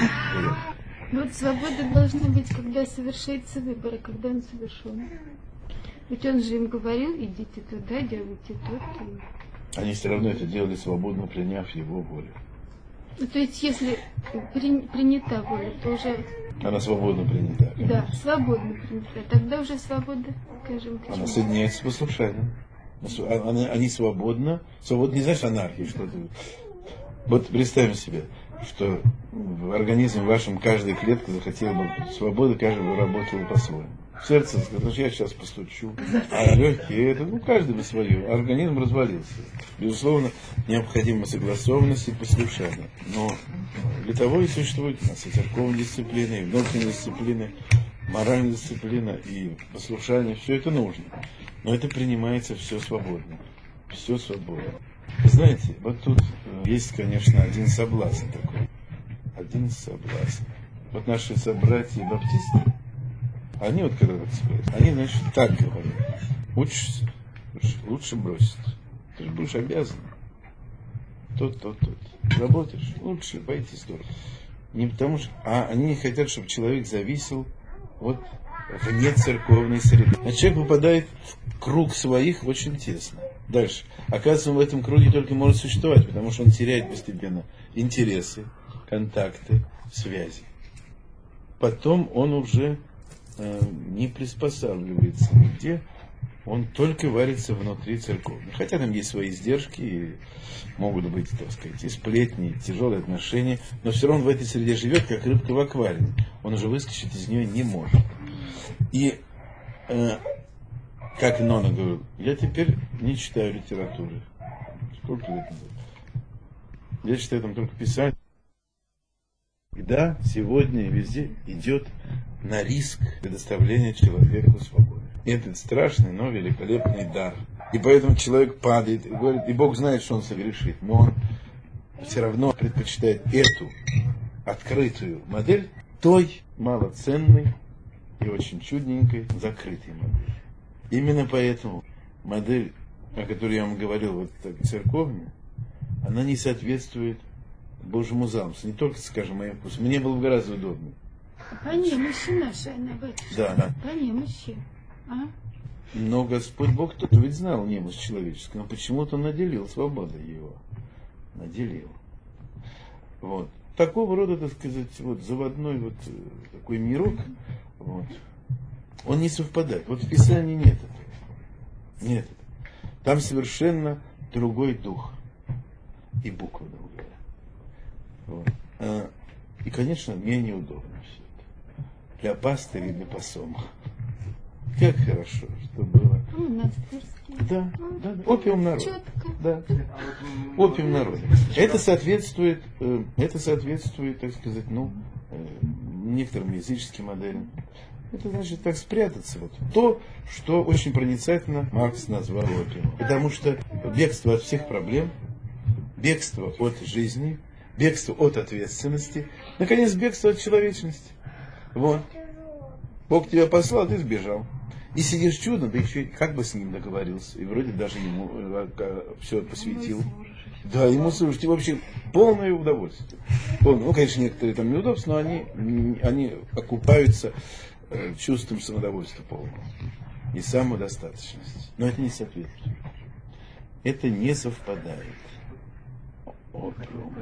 Вот свобода должна быть, когда совершается выбор, а когда он совершен. Ведь он же им говорил, идите туда, делайте то-то. Они все равно это делали свободно, приняв его волю. Ну, то есть, если при, принята воля, то уже... Она свободно принята. Да, свободно принята. Тогда уже свобода, скажем, к чему? Она соединяется с послушанием. Они, они свободно. Свободно не значит анархия, что-то. Вот представим себе, что в организме вашем каждая клетка захотела бы свободы, каждый бы работал по-своему. Сердце сказано, я сейчас постучу, а легкие, это, ну, каждый бы свое. Организм развалился. Безусловно, необходима согласованность и послушание. Но для того и существует у нас и церковная дисциплина, и внутренняя дисциплина, моральная дисциплина, и послушание. Все это нужно. Но это принимается все свободно. Все свободно. Знаете, вот тут есть, конечно, один соблазн такой. Один соблазн. Вот наши собратья-баптисты, они вот когда так они, значит, так говорят. Учишься, лучше бросить. Ты же будешь обязан. Тот, тот, тот. Работаешь, лучше пойти с дуром. Не потому что... А они не хотят, чтобы человек зависел вот вне церковной среды. А человек попадает в круг своих очень тесно. Дальше. Оказывается, он в этом круге только может существовать, потому что он теряет постепенно интересы, контакты, связи. Потом он уже э, не приспосабливается нигде, он только варится внутри церковной. Хотя там есть свои издержки, и могут быть, так сказать, и сплетни, и тяжелые отношения, но все равно в этой среде живет, как рыбка в аквариуме. Он уже выскочить из нее не может. И, э, как Нона говорил, я теперь не читаю литературы. Сколько лет назад? Я читаю там только писать. Да, сегодня и везде идет на риск предоставления человеку свободы. Этот страшный, но великолепный дар. И поэтому человек падает и говорит, и Бог знает, что он согрешит, но он все равно предпочитает эту открытую модель той малоценной и очень чудненькой закрытой модели. Именно поэтому модель, о которой я вам говорил, вот так, церковная, она не соответствует Божьему замыслу, не только, скажем, моим вкусам. Мне было бы гораздо удобнее. По немощи нашей, она, батюшка. Да, да. По немощи. А? Но Господь Бог тоже ведь знал немощь человеческую, но почему-то наделил свободой его. Наделил. Вот. Такого рода, так сказать, вот заводной вот такой мирок, вот, он не совпадает. Вот в Писании нет этого. Нет этого. Там совершенно другой дух. И буква другая. Вот. А, и, конечно, менее удобно все это. Для пастыря и для посома. Как хорошо, что было. Монастырский. Да, да, да. Опиум народа. Четко. Да. Опиум народа. Это соответствует, э, это соответствует, так сказать, ну, э, некоторым языческим моделям. Это значит так спрятаться. Вот. То, что очень проницательно Маркс назвал опиумом. Потому что бегство от всех проблем, бегство от жизни, бегство от ответственности, наконец, бегство от человечности. Вот. Бог тебя послал, ты сбежал. И сидишь чудно, да еще как бы с ним договорился. И вроде даже ему все посвятил. Да, ему слушать, и вообще полное удовольствие. Полное. Ну, конечно, некоторые там неудобства, но они, они окупаются э, чувством самодовольствия полного и самодостаточности. Но это не соответствует. Это не совпадает. О,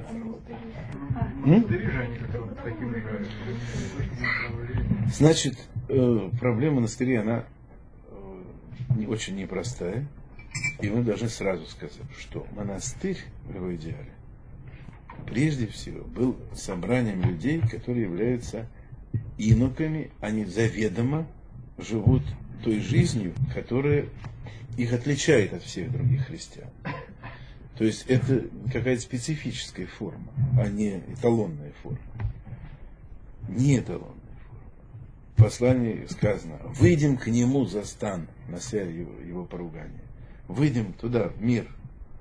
Значит, э, проблема монастырей, она э, не, очень непростая. И мы должны сразу сказать, что монастырь в его идеале прежде всего был собранием людей, которые являются иноками, они заведомо живут той жизнью, которая их отличает от всех других христиан. То есть это какая-то специфическая форма, а не эталонная форма. Не эталонная форма. В послании сказано: выйдем к нему за стан, нося его, его поругание. Выйдем туда, в мир.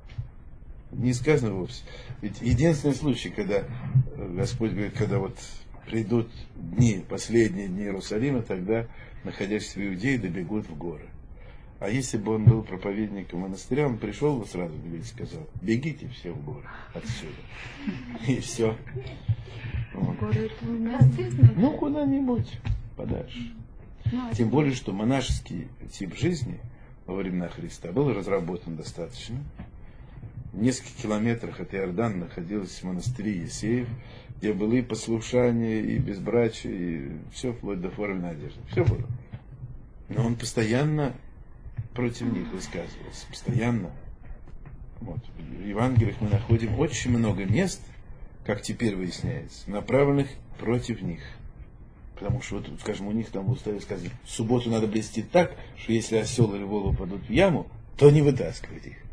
Не сказано вовсе. Ведь единственный случай, когда Господь говорит, когда вот придут дни, последние дни Иерусалима, тогда находящиеся в Иудее добегут в горы. А если бы он был проповедником монастыря, он пришел бы сразу и сказал: бегите все в горы отсюда. И все. Вот. Ну, куда-нибудь подальше. Тем более, что монашеский тип жизни во времена Христа был разработан достаточно. В нескольких километрах от Иордана находилось монастырь Есеев, где было и послушание, и безбрачие, и все вплоть до форменной одежды. Все было. Но он постоянно против них высказывался. Постоянно. Вот. В Евангелиях мы находим очень много мест, как теперь выясняется, направленных против них. Потому что, вот, скажем, у них там в уставе сказано: в субботу надо блести так, что если осел или вол упадут в яму, то не вытаскивать их.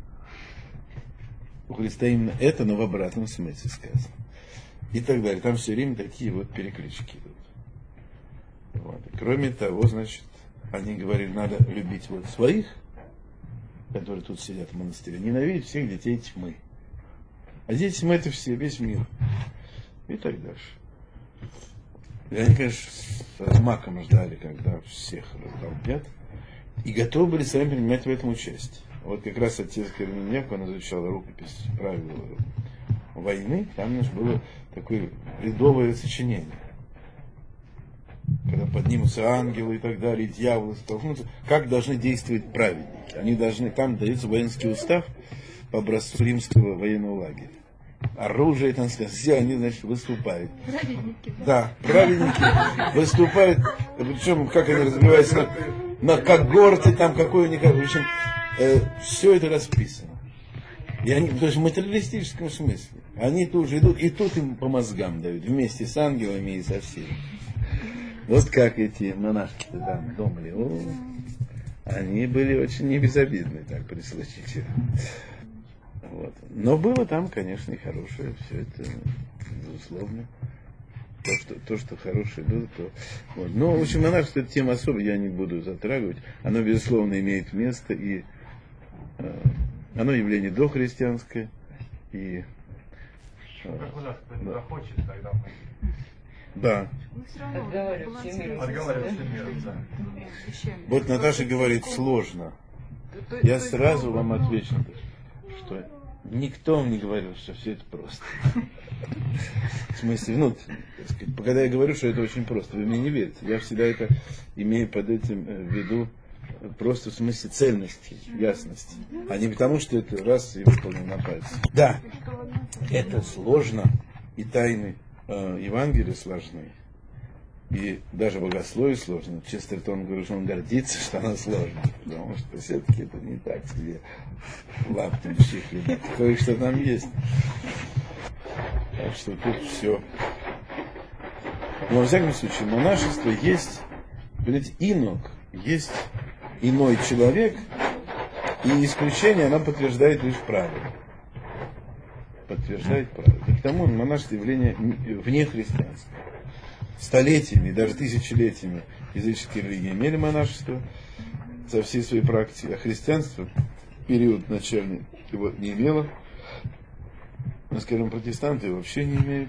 У Христа именно это, но в обратном смысле сказано. И так далее. Там все время такие вот переклички идут. Вот. Кроме того, значит, они говорили, надо любить вот своих, которые тут сидят в монастыре, ненавидеть всех детей тьмы. А дети тьмы — это все, весь мир. И так дальше. И они, конечно, с маком ждали, когда всех раздолбят, и готовы были сами принимать в этом участие. Вот как раз отец Корненяк, он изучал рукопись правил войны, там, значит, было такое рядовое сочинение. Когда поднимутся ангелы и так далее, и дьяволы столкнутся, как должны действовать праведники. Они должны, там дается воинский устав по образцу римского военного лагеря. Оружие, там сказано, все они, значит, выступают. Праведники, да? Да, праведники выступают, причем, как они разбиваются на, на когорты, там, какой у них, в общем, э, все это расписано. И они, то есть в материалистическом смысле, они тут же идут, и тут им по мозгам дают, вместе с ангелами и со всеми. Вот как эти монашки-то там думали, о, они были очень небезобидны, так, при случае. Вот. Но было там, конечно, и хорошее, все это, безусловно. То, что, то, что хорошее было, то... Вот. Но, в общем, монашество — это тема особая, я не буду затрагивать. Оно, безусловно, имеет место, и э, оно явление дохристианское, и... Э, как у нас кто-нибудь да. захочет, тогда мы... Да. Отговаривать все миром. Отговаривать все миром, да. Вот Наташа говорит, сложно. Я сразу вам отвечу, что никто мне не говорил, что все это просто. В смысле, ну, так сказать, когда я говорю, что это очень просто, вы мне не верите. Я всегда это имею под этим в виду просто в смысле цельности, ясности. А не потому, что это раз и выполнил на пальце. Да, это сложно, и тайны э, Евангелия сложны. И даже богословие сложно. Честертон говорит, что он гордится, что оно сложно. Потому что все-таки это не так себе лаптем щихли. Кое-что там есть. Так что тут все. Но во всяком случае, монашество есть, говорите, инок, есть иной человек, и исключение оно подтверждает лишь правило. Подтверждает правило. И к тому монашество явление вне христианства. Столетиями, даже тысячелетиями языческие религии имели монашество со всей своей практикой, а христианство в период начальный его не имело. Ну, скажем, протестанты вообще не имеют.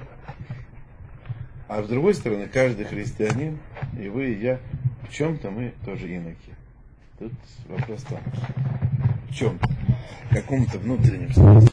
А с другой стороны, каждый христианин, и вы, и я, в чем-то мы тоже иноки. Тут вопрос в том, в чем? В каком-то внутреннем смысле.